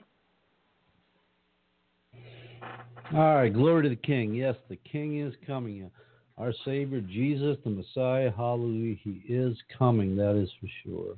All right, glory to the King. Yes, the King is coming. Our Savior, Jesus, the Messiah, hallelujah, He is coming, that is for sure.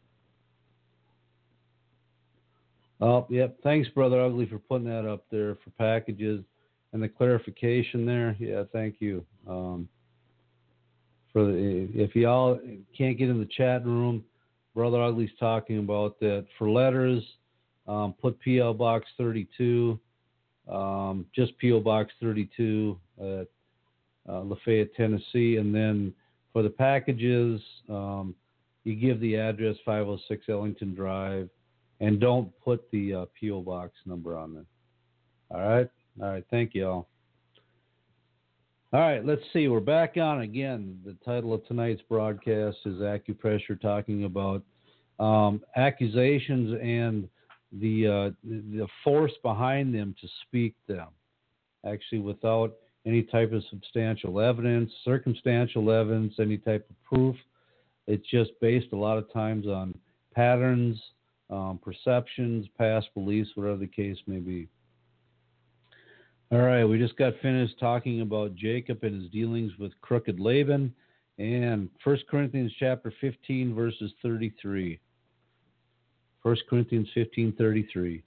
Oh, yep, thanks, Brother Ugly, for putting that up there for packages and the clarification there. Yeah, thank you. Um, for the, if y'all can't get in the chat room, Brother Ugly's talking about that. For letters, um, put P L Box thirty-two, um, just P O Box thirty-two at uh, Lafayette, Tennessee. And then for the packages, um, you give the address five oh six Ellington Drive, and don't put the uh, P O Box number on there. All right? All right, thank you all. All right, let's see. We're back on again. The title of tonight's broadcast is Acupressure, talking about um, accusations and the uh, the force behind them to speak them, actually without any type of substantial evidence, circumstantial evidence, any type of proof. It's just based a lot of times on patterns, um, perceptions, past beliefs, whatever the case may be. All right, we just got finished talking about Jacob and his dealings with crooked Laban, and First Corinthians chapter fifteen, verses thirty-three. First Corinthians fifteen, thirty-three.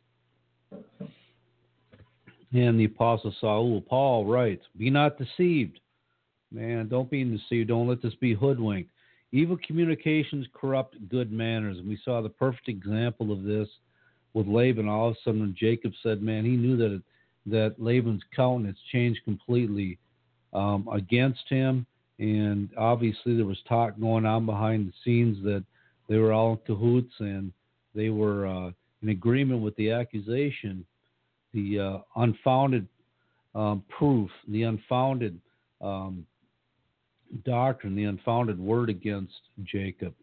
And the Apostle Saul, Paul writes, "Be not deceived." Man, don't be deceived. Don't let this be hoodwinked. Evil communications corrupt good manners. And we saw the perfect example of this with Laban. All of a sudden, when Jacob said, man, he knew that it, that Laban's countenance changed completely um, against him. And obviously there was talk going on behind the scenes that they were all in cahoots and they were uh, in agreement with the accusation, the uh, unfounded um, proof, the unfounded um, doctrine, the unfounded word against Jacob.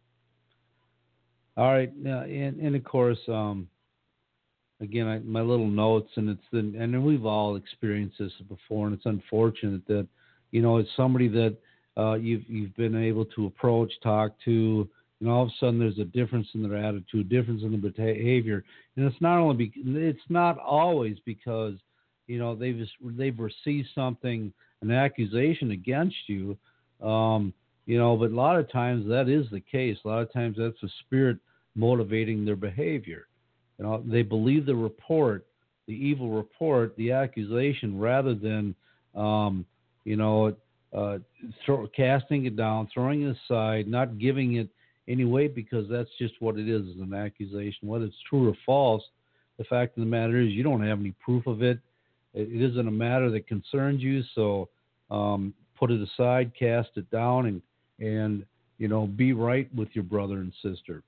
All right, now, and, and of course, um, again, I, my little notes, and it's the, and we've all experienced this before, and it's unfortunate that, you know, it's somebody that uh, you've you've been able to approach, talk to, and all of a sudden there's a difference in their attitude, difference in their behavior, and it's not only be, it's not always because, you know, they've just, they've received something, an accusation against you. Um, you know, but a lot of times that is the case. A lot of times that's the spirit motivating their behavior. You know, they believe the report, the evil report, the accusation, rather than, um, you know, uh, throw, casting it down, throwing it aside, not giving it any weight, because that's just what it is, is an accusation. Whether it's true or false, the fact of the matter is you don't have any proof of it. It, it isn't a matter that concerns you, so um, put it aside, cast it down, and, and, you know, be right with your brother and sister.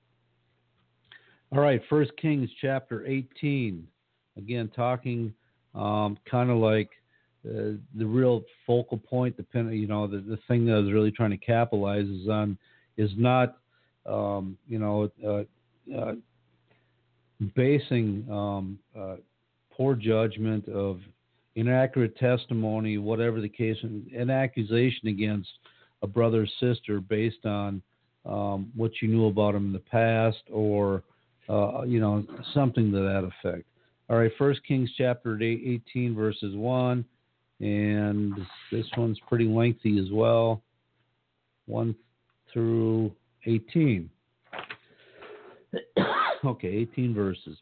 All right, First Kings chapter eighteen. Again, talking um, kind of like uh, the real focal point, the you know, the, the thing that I was really trying to capitalize is on is not, um, you know, uh, uh, basing um, uh, poor judgment of inaccurate testimony, whatever the case, an accusation against a brother or sister based on um, what you knew about them in the past, or uh, you know, something to that effect. All right, First Kings chapter eighteen, verses one, and this one's pretty lengthy as well, one through eighteen. Okay, eighteen verses.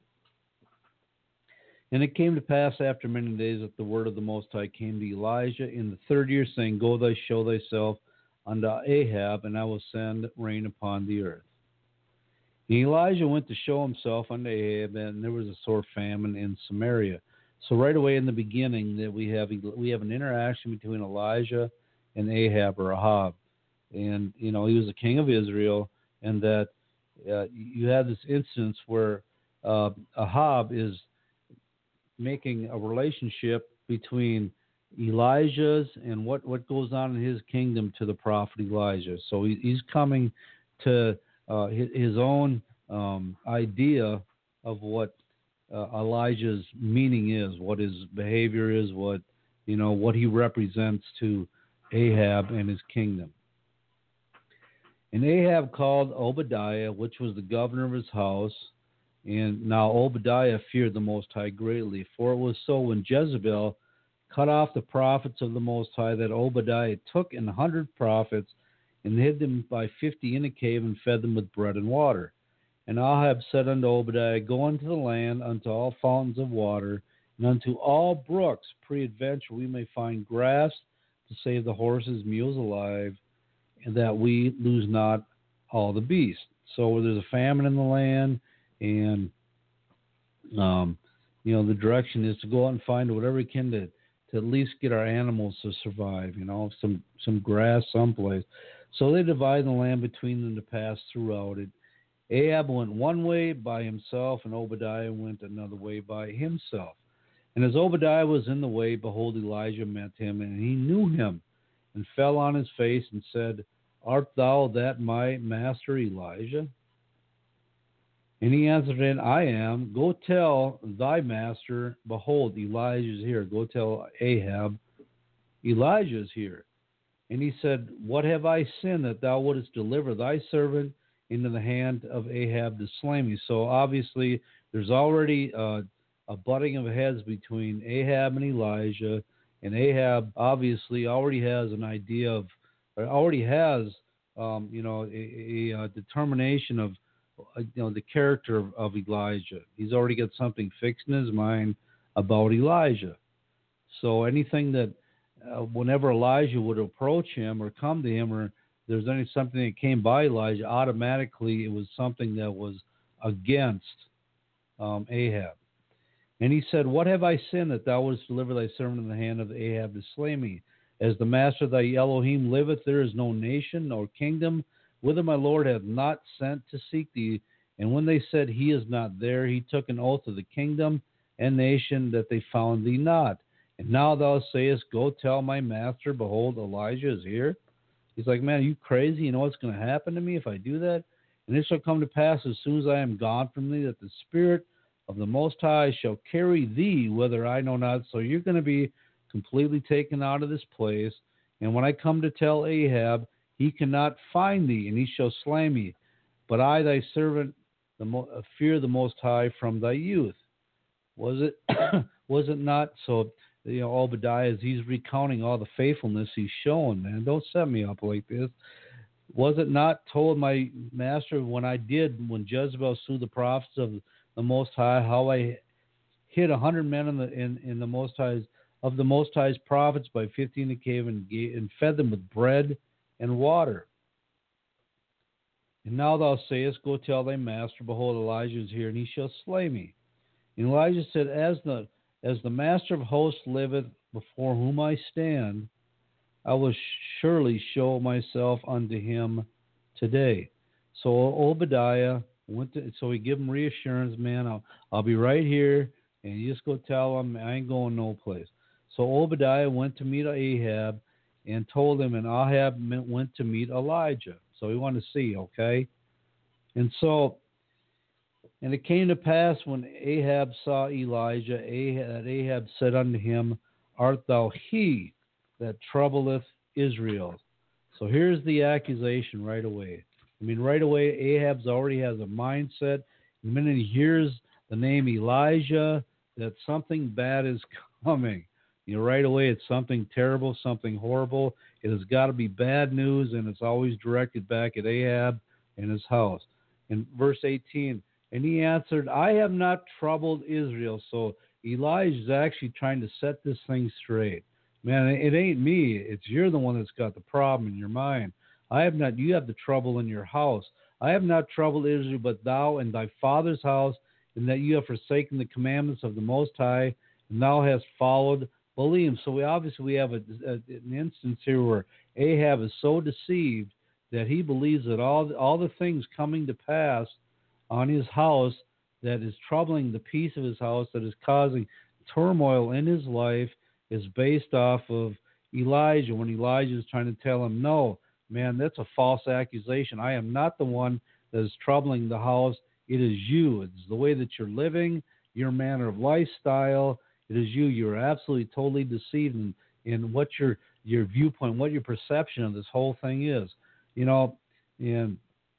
And it came to pass after many days that the word of the Most High came to Elijah in the third year, saying, Go thy show thyself unto Ahab, and I will send rain upon the earth. And Elijah went to show himself unto Ahab, and there was a sore famine in Samaria. So right away in the beginning, that we have we have an interaction between Elijah and Ahab, or Ahab, and you know he was the king of Israel, and that uh, you have this instance where uh, Ahab is making a relationship between Elijah's and what, what goes on in his kingdom to the prophet Elijah. So he, he's coming to uh, his, his own um, idea of what uh, Elijah's meaning is, what his behavior is, what you know, what he represents to Ahab and his kingdom. And Ahab called Obadiah, which was the governor of his house. And now Obadiah feared the Most High greatly, for it was so when Jezebel cut off the prophets of the Most High that Obadiah took an hundred prophets and hid them by fifty in a cave and fed them with bread and water. And Ahab said unto Obadiah, Go unto the land, unto all fountains of water, and unto all brooks, peradventure we may find grass to save the horses, mules alive, and that we lose not all the beasts. So where there's a famine in the land, and, um, you know, the direction is to go out and find whatever we can to, to at least get our animals to survive, you know, some, some grass someplace. So they divided the land between them to pass throughout it. Ahab went one way by himself, and Obadiah went another way by himself. And as Obadiah was in the way, behold, Elijah met him, and he knew him, and fell on his face, and said, Art thou that my master Elijah? And he answered him, I am. Go tell thy master, behold, Elijah is here. Go tell Ahab, Elijah is here. And he said, What have I sinned that thou wouldest deliver thy servant into the hand of Ahab to slay me. So obviously there's already uh, a butting of heads between Ahab and Elijah, and Ahab obviously already has an idea of, or already has, um, you know, a, a, a determination of, uh, you know, the character of, of Elijah. He's already got something fixed in his mind about Elijah. So anything that, uh, whenever Elijah would approach him or come to him, or there's any something that came by Elijah, automatically it was something that was against um, Ahab. And he said, what have I sinned that thou wouldst deliver thy servant in the hand of Ahab to slay me? As the master thy Elohim liveth, there is no nation nor kingdom whither my Lord hath not sent to seek thee. And when they said, he is not there, he took an oath of the kingdom and nation that they found thee not. And now thou sayest, go tell my master, behold, Elijah is here. He's like, man, are you crazy? You know what's going to happen to me if I do that? And it shall come to pass as soon as I am gone from thee, that the Spirit of the Most High shall carry thee whither I know not. So you're going to be completely taken out of this place. And when I come to tell Ahab, he cannot find thee, and he shall slay me. But I, thy servant, the mo- fear the Most High from thy youth. Was it was it not? So, you know, Obadiah, as he's recounting all the faithfulness he's shown, man, don't set me up like this. Was it not told my master when I did, when Jezebel slew the prophets of the Most High, how I hid a hundred men in the in, in the Most High's of the Most High's prophets by fifty in the cave, and, gave, and fed them with bread and water. And now thou sayest, go tell thy master, behold, Elijah is here, and he shall slay me. And Elijah said, as the as the master of hosts liveth, before whom I stand, I will surely show myself unto him today. So Obadiah went to, so he gave him reassurance, man, I'll, I'll be right here, and you just go tell him I ain't going no place. So Obadiah went to meet Ahab and told him, and Ahab went to meet Elijah. So he wanted to see, okay? And so, and it came to pass when Ahab saw Elijah, Ahab, Ahab said unto him, art thou he that troubleth Israel? So here's the accusation right away. I mean, right away, Ahab's already has a mindset. The minute he hears the name Elijah, that something bad is coming. You know, right away, it's something terrible, something horrible. It has got to be bad news, and it's always directed back at Ahab and his house. In verse eighteen, and he answered, I have not troubled Israel. So Elijah is actually trying to set this thing straight. Man, it ain't me. It's you're the one that's got the problem in your mind. I have not. You have the trouble in your house. I have not troubled Israel, but thou and thy father's house, and that you have forsaken the commandments of the Most High, and thou hast followed Balaam. So we obviously we have a, a, an instance here where Ahab is so deceived that he believes that all all the things coming to pass on his house that is troubling the peace of his house, that is causing turmoil in his life, is based off of Elijah, when Elijah is trying to tell him, no, man, that's a false accusation. I am not the one that is troubling the house. It is you. It's the way that you're living, your manner of lifestyle. It is you. You're absolutely totally deceived in, in what your your viewpoint, what your perception of this whole thing is. You know, in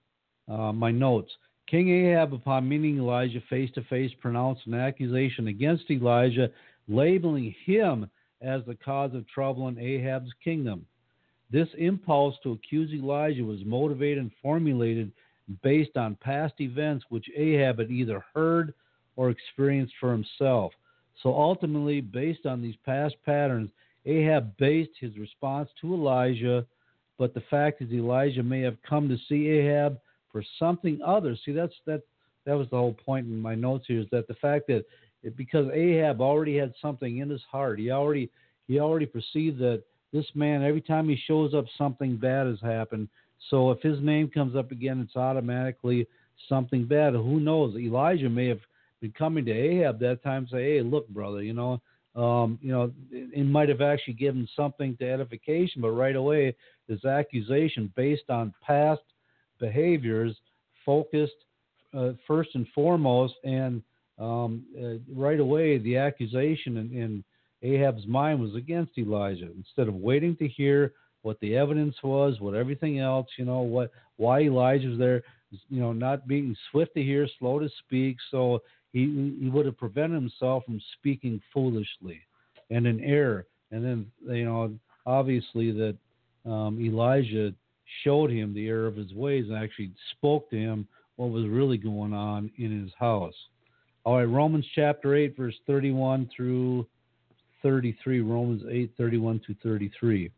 uh, my notes, King Ahab, upon meeting Elijah face-to-face, pronounced an accusation against Elijah, labeling him as the cause of trouble in Ahab's kingdom. This impulse to accuse Elijah was motivated and formulated based on past events which Ahab had either heard or experienced for himself. So ultimately, based on these past patterns, Ahab based his response to Elijah, but the fact is Elijah may have come to see Ahab for something other. See, that's that that was the whole point in my notes here, is that the fact that it, because Ahab already had something in his heart, he already he already perceived that this man, every time he shows up, something bad has happened. So if his name comes up again, it's automatically something bad. Who knows? Elijah may have been coming to Ahab that time, say, "Hey, look, brother, you know, um, you know, it, it might have actually given something to edification." But right away, this accusation based on past behaviors, focused uh, first and foremost, and um, uh, right away, the accusation in, in Ahab's mind was against Elijah. Instead of waiting to hear what the evidence was, what everything else, you know, what why Elijah was there, you know, not being swift to hear, slow to speak. So he he would have prevented himself from speaking foolishly and in error. And then, you know, obviously that um, Elijah showed him the error of his ways and actually spoke to him what was really going on in his house. All right, Romans chapter eight, verse thirty-one through thirty-three. Romans eight, thirty-one to thirty-three.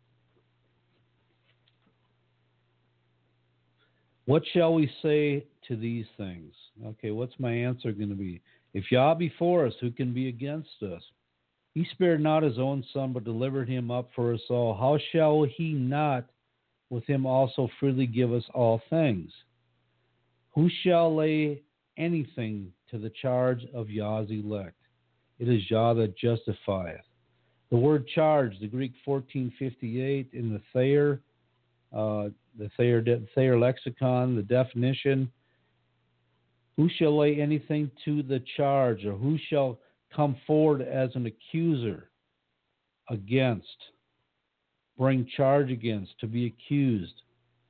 What shall we say to these things? Okay, what's my answer going to be? If Yah be for us, who can be against us? He spared not his own son, but delivered him up for us all. How shall he not with him also freely give us all things? Who shall lay anything to the charge of Yah's elect? It is Yah that justifieth. The word charge, the Greek fourteen fifty-eight in the Thayer, uh, the Thayer, Thayer lexicon, the definition, who shall lay anything to the charge, or who shall come forward as an accuser against, bring charge against, to be accused.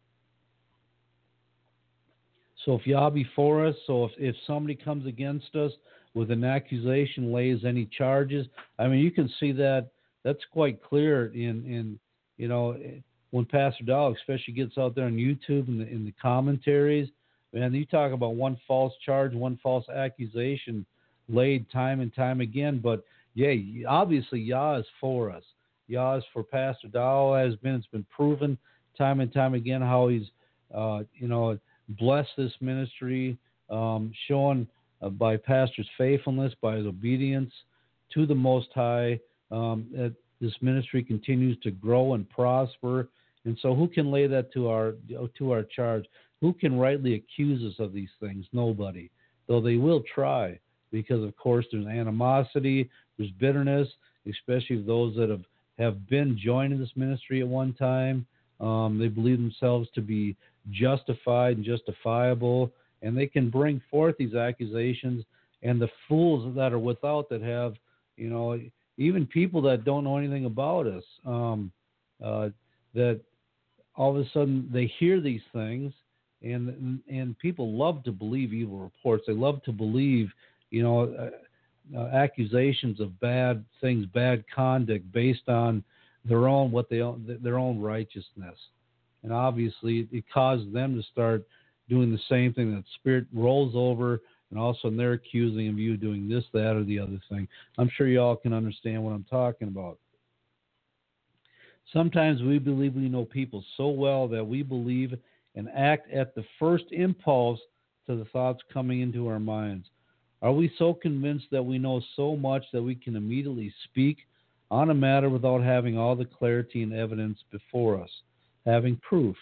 So if Yah be for us, so if, if somebody comes against us with an accusation, lays any charges, I mean, you can see that, that's quite clear in, in you know, when Pastor Dog especially gets out there on YouTube in the, in the commentaries, man, you talk about one false charge, one false accusation laid time and time again. But, yeah, obviously Yah is for us. Yah is for Pastor Dow, has been, it's been proven time and time again how he's, uh, you know, blessed this ministry, um, shown uh, by Pastor's faithfulness, by his obedience to the Most High. Um, that this ministry continues to grow and prosper. And so who can lay that to our to our charge? Who can rightly accuse us of these things? Nobody. Though they will try, because, of course, there's animosity, there's bitterness, especially of those that have, have been joining this ministry at one time. Um, they believe themselves to be justified and justifiable, and they can bring forth these accusations. And the fools that are without, that have, you know, even people that don't know anything about us, um, uh, that all of a sudden they hear these things, and and people love to believe evil reports. They love to believe, you know, uh, uh, accusations of bad things, bad conduct based on their own what they own, their own righteousness. And obviously, it causes them to start doing the same thing. That spirit rolls over, and all of a sudden they're accusing of you doing this, that, or the other thing. I'm sure you all can understand what I'm talking about. Sometimes we believe we know people so well that we believe and act at the first impulse to the thoughts coming into our minds. Are we so convinced that we know so much that we can immediately speak on a matter without having all the clarity and evidence before us, having proof?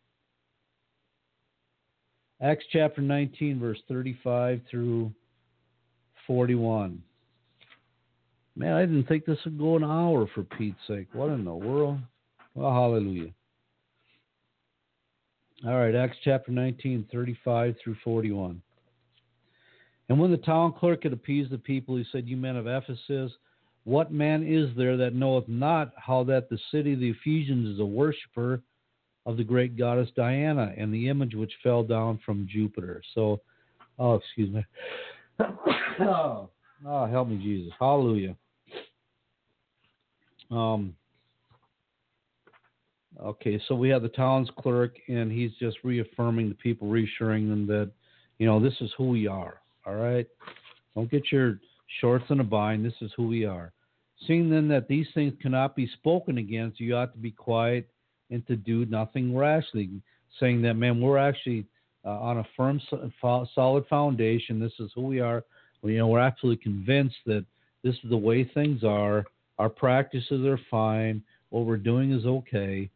Acts chapter nineteen, verse thirty-five through forty-one. Man, I didn't think this would go an hour, for Pete's sake. What in the world? Well, hallelujah. All right, Acts chapter nineteen, thirty-five through forty-one. And when the town clerk had appeased the people, he said, "You men of Ephesus, what man is there that knoweth not how that the city of the Ephesians is a worshiper of the great goddess Diana, and the image which fell down from Jupiter?" So, oh, excuse me. oh, oh, help me, Jesus. Hallelujah. Um. Okay, so we have the town's clerk, and he's just reaffirming the people, reassuring them that, you know, this is who we are, all right? Don't get your shorts in a bind. This is who we are. Seeing then that these things cannot be spoken against, you ought to be quiet and to do nothing rashly, saying that, man, we're actually uh, on a firm, solid foundation. This is who we are. Well, you know, we're absolutely convinced that this is the way things are. Our practices are fine. What we're doing is okay.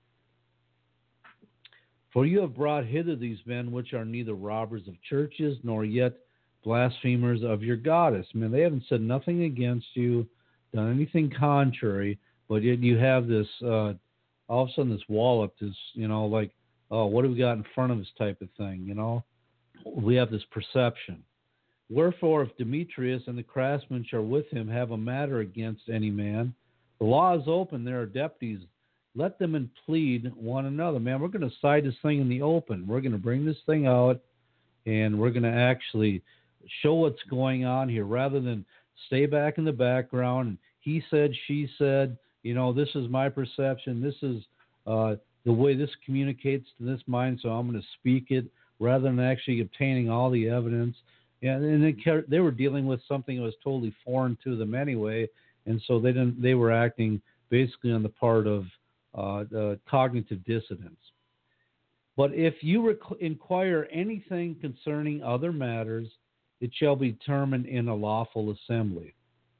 For you have brought hither these men, which are neither robbers of churches, nor yet blasphemers of your goddess. I mean, they haven't said nothing against you, done anything contrary, but yet you have this, uh, all of a sudden this wall up, this, you know, like, oh, what do we got in front of us type of thing, you know? We have this perception. Wherefore, if Demetrius and the craftsmen which are with him have a matter against any man, the law is open, there are deputies. Let them and plead one another. Man, we're going to cite this thing in the open. We're going to bring this thing out. and we're going to actually show what's going on here rather than stay back in the background. And he said, she said, you know, this is my perception. This is uh, the way this communicates to this mind, so I'm going to speak it rather than actually obtaining all the evidence. And, and they, they were dealing with something that was totally foreign to them anyway, and so they didn't. They were acting basically on the part of uh, uh, cognitive dissonance. But if you rec- inquire anything concerning other matters, it shall be determined in a lawful assembly.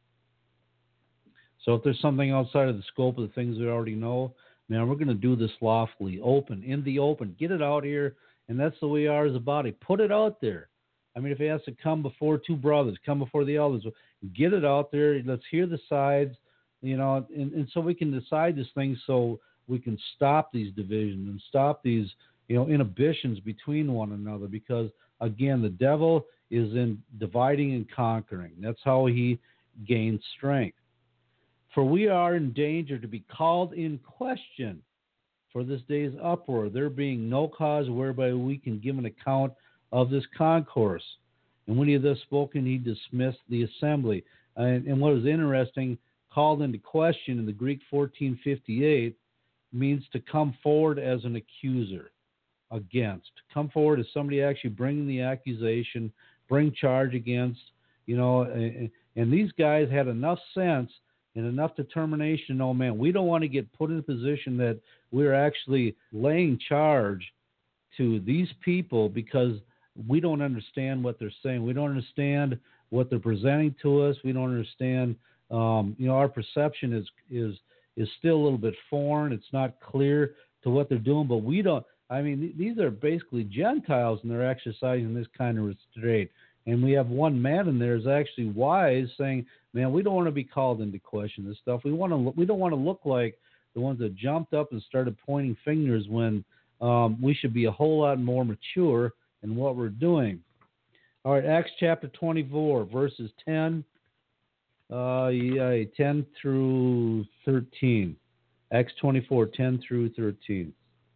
So if there's something outside of the scope of the things we already know, man, we're going to do this lawfully, open, in the open. Get it out here, and that's the way we are as a body. Put it out there. I mean, if it has to come before two brothers, come before the elders, get it out there. Let's hear the sides, you know, and, and so we can decide this thing so we can stop these divisions and stop these, you know, inhibitions between one another. Because, again, the devil is in dividing and conquering. That's how he gains strength. For we are in danger to be called in question for this day's uproar, there being no cause whereby we can give an account of this concourse. And when he had thus spoken, he dismissed the assembly. And, and what is interesting, called into question in the Greek fourteen fifty-eight means to come forward as an accuser, against. Come forward as somebody actually bringing the accusation, bring charge against, you know, and, and these guys had enough sense and enough determination, oh man, we don't want to get put in a position that we're actually laying charge to these people because we don't understand what they're saying. We don't understand what they're presenting to us. We don't understand, um, you know, our perception is, is, is still a little bit foreign. It's not clear to what they're doing, but we don't, I mean, th- these are basically Gentiles and they're exercising this kind of restraint. And we have one man in there is actually wise, saying, "Man, we don't want to be called into question this stuff. We want to. We don't want to look like the ones that jumped up and started pointing fingers when um, we should be a whole lot more mature in what we're doing." All right, Acts chapter twenty-four, verses ten, uh, yeah, ten through thirteen. Acts twenty-four, ten through thirteen.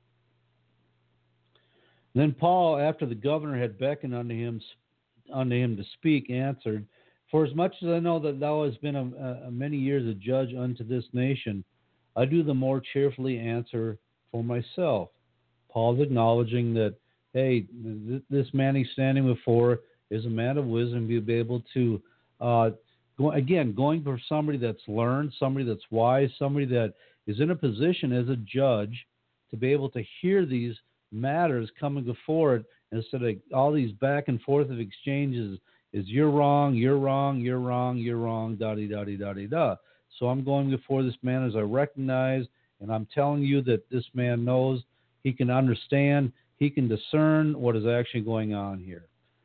Then Paul, after the governor had beckoned unto him, unto him to speak, answered, "For as much as I know that thou hast been a, a many years a judge unto this nation, I do the more cheerfully answer for myself." Paul's acknowledging that, hey, th- this man he's standing before is a man of wisdom. He'll be able to, uh, go, again, going for somebody that's learned, somebody that's wise, somebody that is in a position as a judge to be able to hear these matters coming before it, instead of all these back and forth of exchanges is you're wrong, you're wrong, you're wrong, you're wrong, da-di-da-di-da-di-da. So I'm going before this man as I recognize, and I'm telling you that this man knows, he can understand, he can discern what is actually going on here.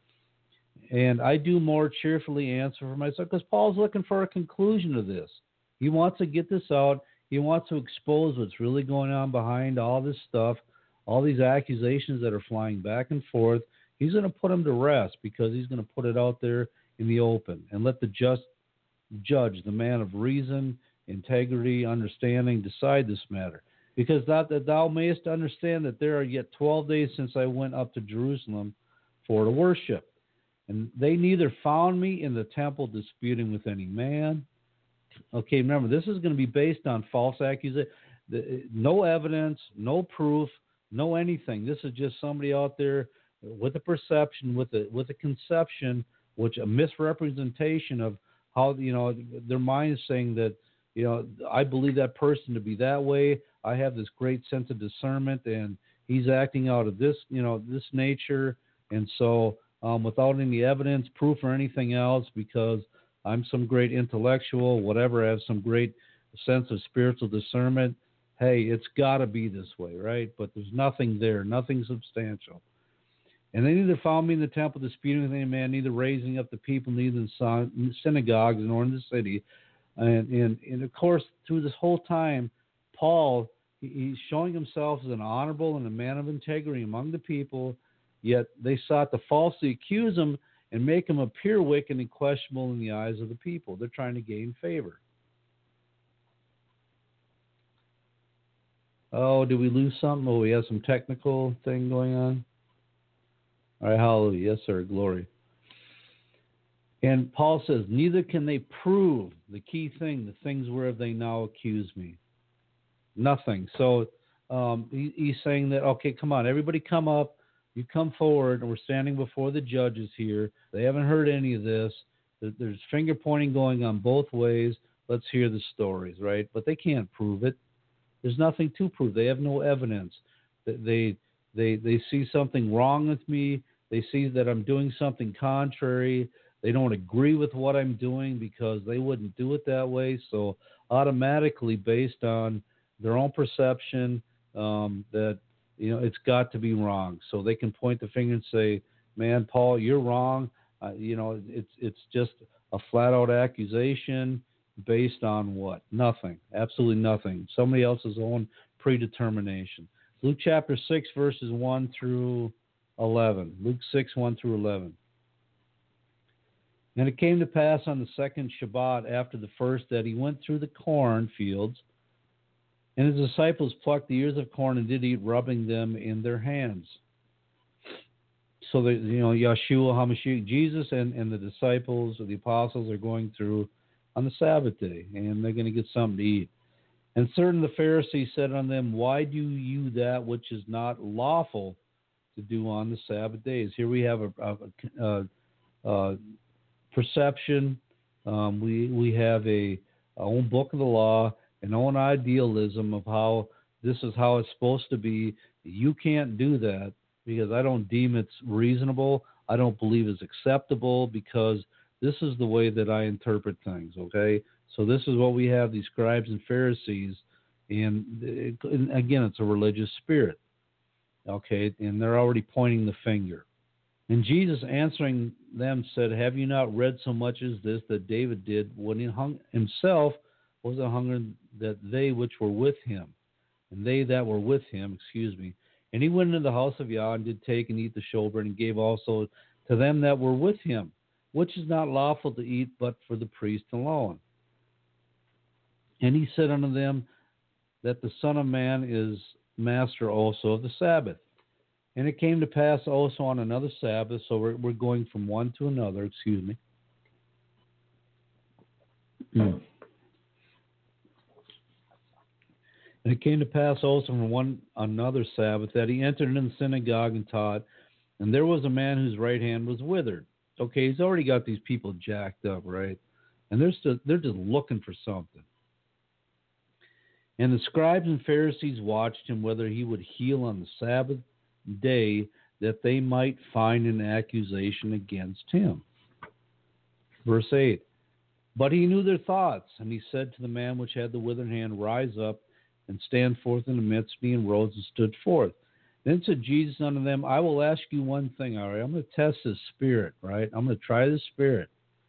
And I do more cheerfully answer for myself, because Paul's looking for a conclusion to this. He wants to get this out. He wants to expose what's really going on behind all this stuff, all these accusations that are flying back and forth. He's going to put them to rest, because he's going to put it out there in the open and let the just judge, the man of reason, integrity, understanding, decide this matter. Because that, that thou mayest understand that there are yet twelve days since I went up to Jerusalem for to worship. And they neither found me in the temple disputing with any man. Okay, remember, this is going to be based on false accusation. No evidence, no proof, no anything. This is just somebody out there with a perception, with a with a conception, which a misrepresentation of how, you know, their mind is saying that, you know, I believe that person to be that way. I have this great sense of discernment, and he's acting out of this, you know, this nature. And so um, without any evidence, proof, or anything else, because I'm some great intellectual, whatever, I have some great sense of spiritual discernment, hey, it's got to be this way, right? But there's nothing there, nothing substantial. And they neither found me in the temple disputing with any man, neither raising up the people, neither in the synagogues nor in the city. And, and, and of course, through this whole time, Paul, he's showing himself as an honorable and a man of integrity among the people, yet they sought to falsely accuse him and make him appear wicked and questionable in the eyes of the people. They're trying to gain favor. Oh, did we lose something? Oh, we have some technical thing going on. All right, hallelujah. Yes, sir. Glory. And Paul says, neither can they prove, the key thing, the things whereof they now accuse me. Nothing. So um, he, he's saying that, okay, come on, everybody come up. You come forward, and we're standing before the judges here. They haven't heard any of this. There's finger pointing going on both ways. Let's hear the stories, right? But they can't prove it. There's nothing to prove. They have no evidence. They they they see something wrong with me. They see that I'm doing something contrary. They don't agree with what I'm doing because they wouldn't do it that way. So automatically, based on their own perception, um, that you know it's got to be wrong. So they can point the finger and say, "Man, Paul, you're wrong." Uh, you know, it's it's just a flat-out accusation based on what? Nothing. Absolutely nothing. Somebody else's own predetermination. Luke chapter six, verses one through eleven. Luke six, one through eleven. And it came to pass on the second Shabbat after the first that he went through the cornfields, and his disciples plucked the ears of corn and did eat, rubbing them in their hands. So that, you know, Yeshua HaMashiach, Jesus and, and the disciples or the apostles are going through on the Sabbath day, and they're going to get something to eat. And certain of the Pharisees said unto them, why do you that which is not lawful to do on the Sabbath days? Here we have a, a, a, a perception. Um, we we have a our own book of the law, an own idealism of how this is how it's supposed to be. You can't do that because I don't deem it's reasonable. I don't believe it's acceptable because this is the way that I interpret things, okay? So this is what we have, these scribes and Pharisees, and, it, and again, it's a religious spirit, okay? And they're already pointing the finger. And Jesus answering them said, have you not read so much as this, that David did when he hung himself was a hunger that they which were with him, and they that were with him, excuse me, and he went into the house of Yah and did take and eat the showbread, and gave also to them that were with him, which is not lawful to eat but for the priest alone. And he said unto them that the Son of Man is master also of the Sabbath. And it came to pass also on another Sabbath, so we're, we're going from one to another, excuse me. And it came to pass also from one another Sabbath that he entered in the synagogue and taught, and there was a man whose right hand was withered. Okay, he's already got these people jacked up, right? And they're still, they're just looking for something. And the scribes and Pharisees watched him whether he would heal on the Sabbath day, that they might find an accusation against him. Verse eight. But he knew their thoughts, and he said to the man which had the withered hand, rise up and stand forth in the midst of me, and rose and stood forth. Then said Jesus unto them, I will ask you one thing, all right? I'm going to test this spirit, right? I'm going to try this spirit.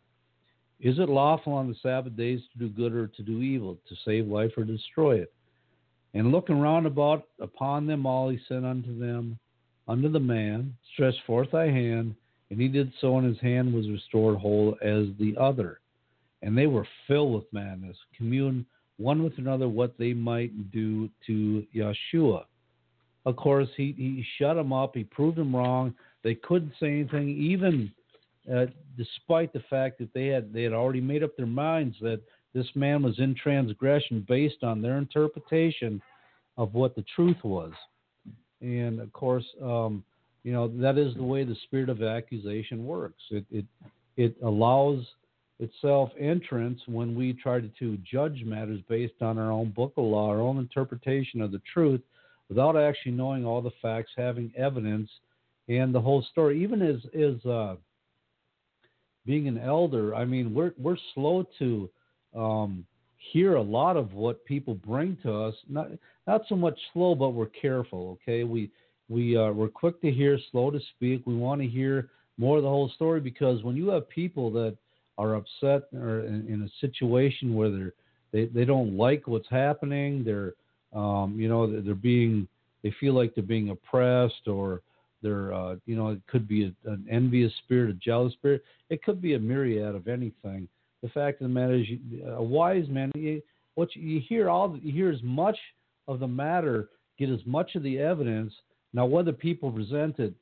Is it lawful on the Sabbath days to do good or to do evil, to save life or destroy it? And looking round about upon them all, he said unto them, unto the man, stretch forth thy hand. And he did so, and his hand was restored whole as the other. And they were filled with madness, communed one with another what they might do to Yeshua. Of course, he, he shut them up. He proved them wrong. They couldn't say anything, even uh, despite the fact that they had they had already made up their minds that this man was in transgression based on their interpretation of what the truth was. And, of course, um, you know, that is the way the spirit of accusation works. It it, it allows itself entrance when we try to, to judge matters based on our own book of law, our own interpretation of the truth, without actually knowing all the facts, having evidence, and the whole story. Even as as uh, being an elder, I mean, we're we're slow to um, hear a lot of what people bring to us. Not not so much slow, but we're careful. Okay, we we uh, we're quick to hear, slow to speak. We want to hear more of the whole story, because when you have people that are upset or in, in a situation where they're they, they don't like what's happening, they're Um, you know, they're being, they feel like they're being oppressed, or they're, uh, you know, it could be a, an envious spirit, a jealous spirit. It could be a myriad of anything. The fact of the matter is, you, a wise man, you, what you, you hear all, you hear as much of the matter, get as much of the evidence. Now, whether people resent it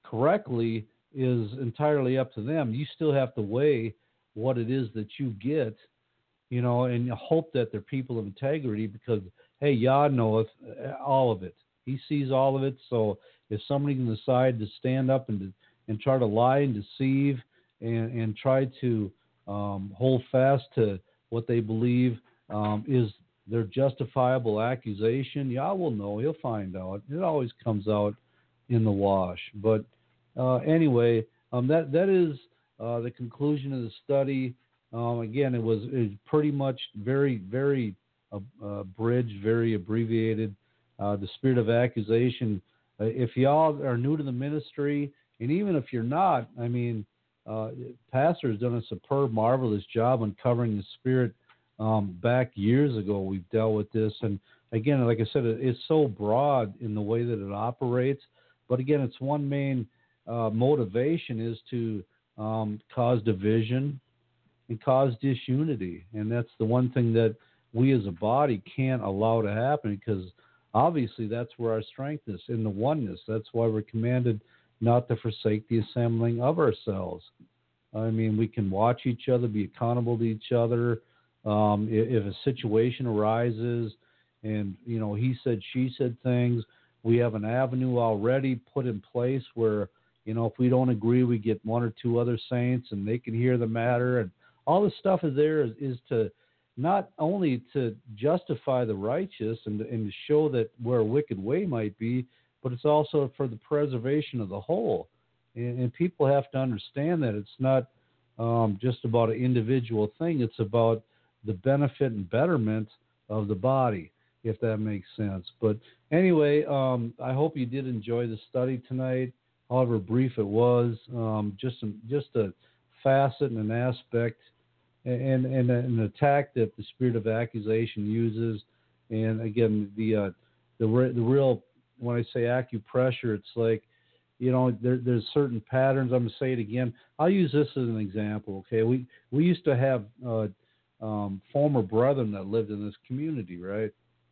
correctly is entirely up to them. You still have to weigh what it is that you get, you know, and hope that they're people of integrity because, hey, Yah knoweth all of it. He sees all of it. So if somebody can decide to stand up and to, and try to lie and deceive and, and try to um, hold fast to what they believe um, is their justifiable accusation, Yah will know. He'll find out. It always comes out in the wash. But uh, anyway, um, that that is uh, the conclusion of the study. Um, again, it was, it was pretty much very, very uh, abridged, very abbreviated. Uh, the spirit of accusation. Uh, if y'all are new to the ministry, and even if you're not, I mean, uh, Pastor has done a superb, marvelous job uncovering the spirit. Um, back years ago, we've dealt with this. And again, like I said, it, it's so broad in the way that it operates. But again, its one main uh, motivation is to um, cause division and cause disunity. And that's the one thing that we as a body can't allow to happen, because obviously that's where our strength is, in the oneness. That's why we're commanded not to forsake the assembling of ourselves. I mean, we can watch each other, be accountable to each other. Um, if, if a situation arises and, you know, he said, she said things, we have an avenue already put in place where, you know, if we don't agree, we get one or two other saints and they can hear the matter. And all this stuff is there is, is to not only to justify the righteous and, and to show that where a wicked way might be, but it's also for the preservation of the whole. And, and people have to understand that it's not um, just about an individual thing. It's about the benefit and betterment of the body, if that makes sense. But anyway, um, I hope you did enjoy the study tonight, however brief it was. Um, just, just a facet and an aspect and, and an attack that the spirit of accusation uses. And again, the uh, the the real, when I say acupressure, it's like, you know, there, there's certain patterns. I'm going to say it again. I'll use this as an example. Okay, we we used to have uh, um, former brethren that lived in this community, right?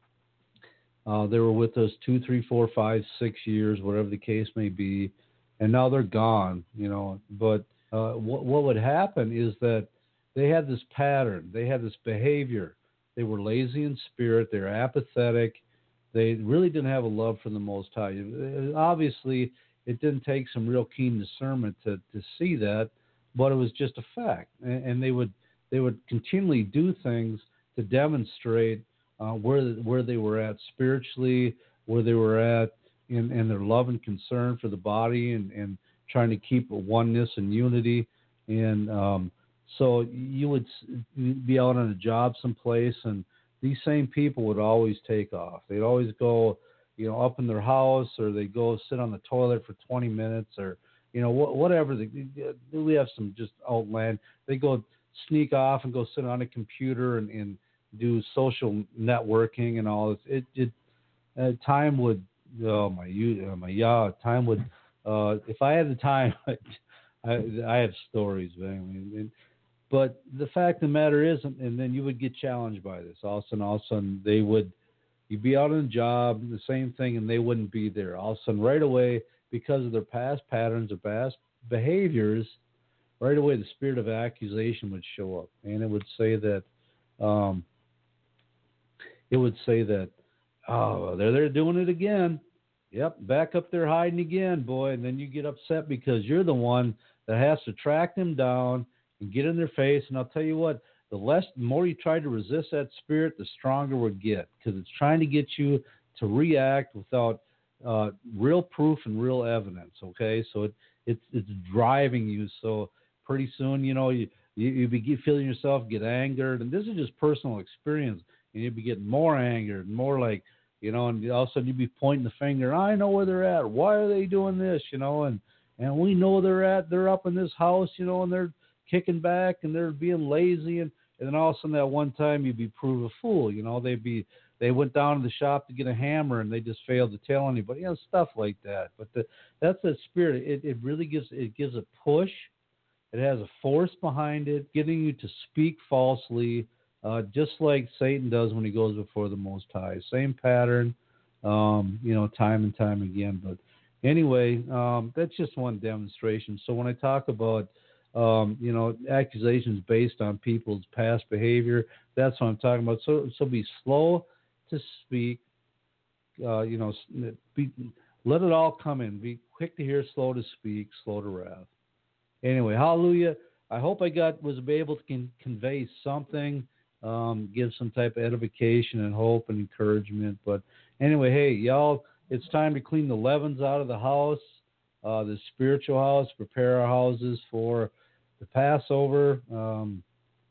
Uh, they were with us two, three, four, five, six years, whatever the case may be, and now they're gone. You know, but uh, what what would happen is that they had this pattern. They had this behavior. They were lazy in spirit. They were apathetic. They really didn't have a love for the Most High. Obviously, it didn't take some real keen discernment to, to see that, but it was just a fact. And, and they would they would continually do things to demonstrate uh, where where they were at spiritually, where they were at in, in their love and concern for the body, and, and trying to keep a oneness and unity. And um, so you would be out on a job someplace, and these same people would always take off. They'd always go, you know, up in their house, or they go sit on the toilet for twenty minutes, or, you know, wh- whatever. They, we have some just outland. They go sneak off and go sit on a computer and, and do social networking and all this. It, it uh, time would, oh my, you, oh my, yeah, time would. Uh, if I had the time, I, I have stories, man. I mean, but the fact of the matter is, and then you would get challenged by this. All of a sudden, all of a sudden, they would. You'd be out on a job, the same thing, and they wouldn't be there. All of a sudden, right away, because of their past patterns or past behaviors, right away the spirit of accusation would show up, and it would say that, um, it would say that, oh, they're they're doing it again. Yep, back up there hiding again, boy. And then you get upset because you're the one that has to track them down and get in their face. And I'll tell you what. The less, the more you try to resist that spirit, the stronger it would get, because it's trying to get you to react without uh, real proof and real evidence. Okay, so it, it's it's driving you. So pretty soon, you know, you you, you be feeling yourself get angered, and this is just personal experience, and you'd be getting more angered, more like, you know, and all of a sudden you'd be pointing the finger. I know where they're at. Why are they doing this? You know, and and we know they're at. They're up in this house, you know, and they're kicking back and they're being lazy and. And then all of a sudden that one time you'd be proved a fool. You know, they'd be, they went down to the shop to get a hammer and they just failed to tell anybody, you know, stuff like that. But the, that's the spirit. It, it really gives, it gives a push. It has a force behind it, getting you to speak falsely, uh, just like Satan does when he goes before the Most High. Same pattern, um, you know, time and time again. But anyway, um, that's just one demonstration. So when I talk about, um, you know, accusations based on people's past behavior, that's what I'm talking about. So, so be slow to speak. Uh, you know, be, let it all come in. Be quick to hear, slow to speak, slow to wrath. Anyway, hallelujah. I hope I got was able to con- convey something, um, give some type of edification and hope and encouragement. But anyway, hey, y'all, it's time to clean the leavens out of the house, uh, the spiritual house, prepare our houses for the Passover. Um,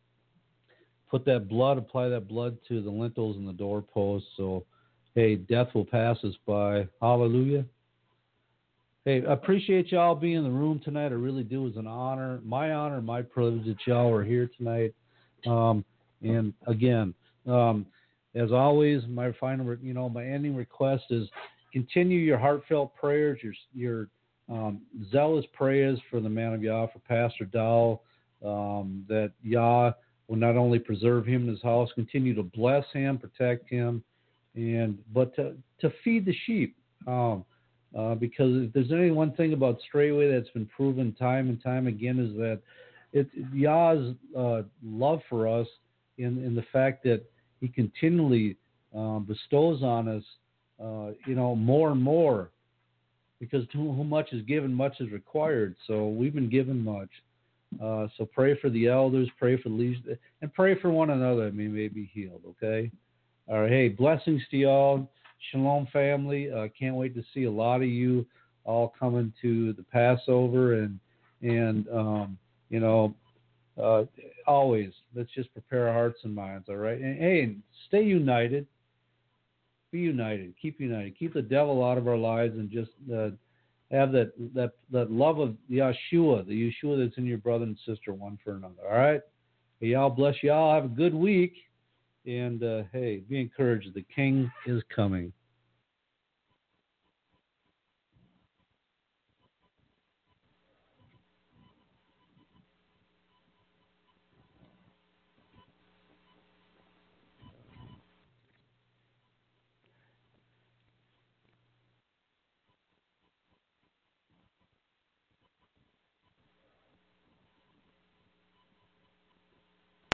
put that blood, apply that blood to the lintels and the doorposts. So, hey, death will pass us by. Hallelujah. Hey, I appreciate y'all being in the room tonight. I really do. It's an honor, my honor, my privilege that y'all are here tonight. Um, and again, um, as always, my final, you know, my ending request is continue your heartfelt prayers, your your um, zealous prayers for the man of Yah, for Pastor Dow, um, that Yah will not only preserve him in his house, continue to bless him, protect him, and but to to feed the sheep. Um, Uh, because if there's any one thing about Straitway that's been proven time and time again is that it, Yah's uh, love for us in, in the fact that he continually um, bestows on us, uh, you know, more and more, because to whom much is given, much is required. So we've been given much. Uh, so pray for the elders, pray for the leaders, and pray for one another. I mean, may be healed, okay? All right, hey, blessings to y'all. Shalom, family. Uh, can't wait to see a lot of you all coming to the Passover. And, and um, you know, uh, always, let's just prepare our hearts and minds, all right? And, hey, stay united. Be united. Keep united. Keep the devil out of our lives and just uh, have that, that, that love of Yeshua, the Yeshua that's in your brother and sister one for another, all right? Hey, y'all bless y'all. Have a good week. And, uh, hey, be encouraged. The King is coming.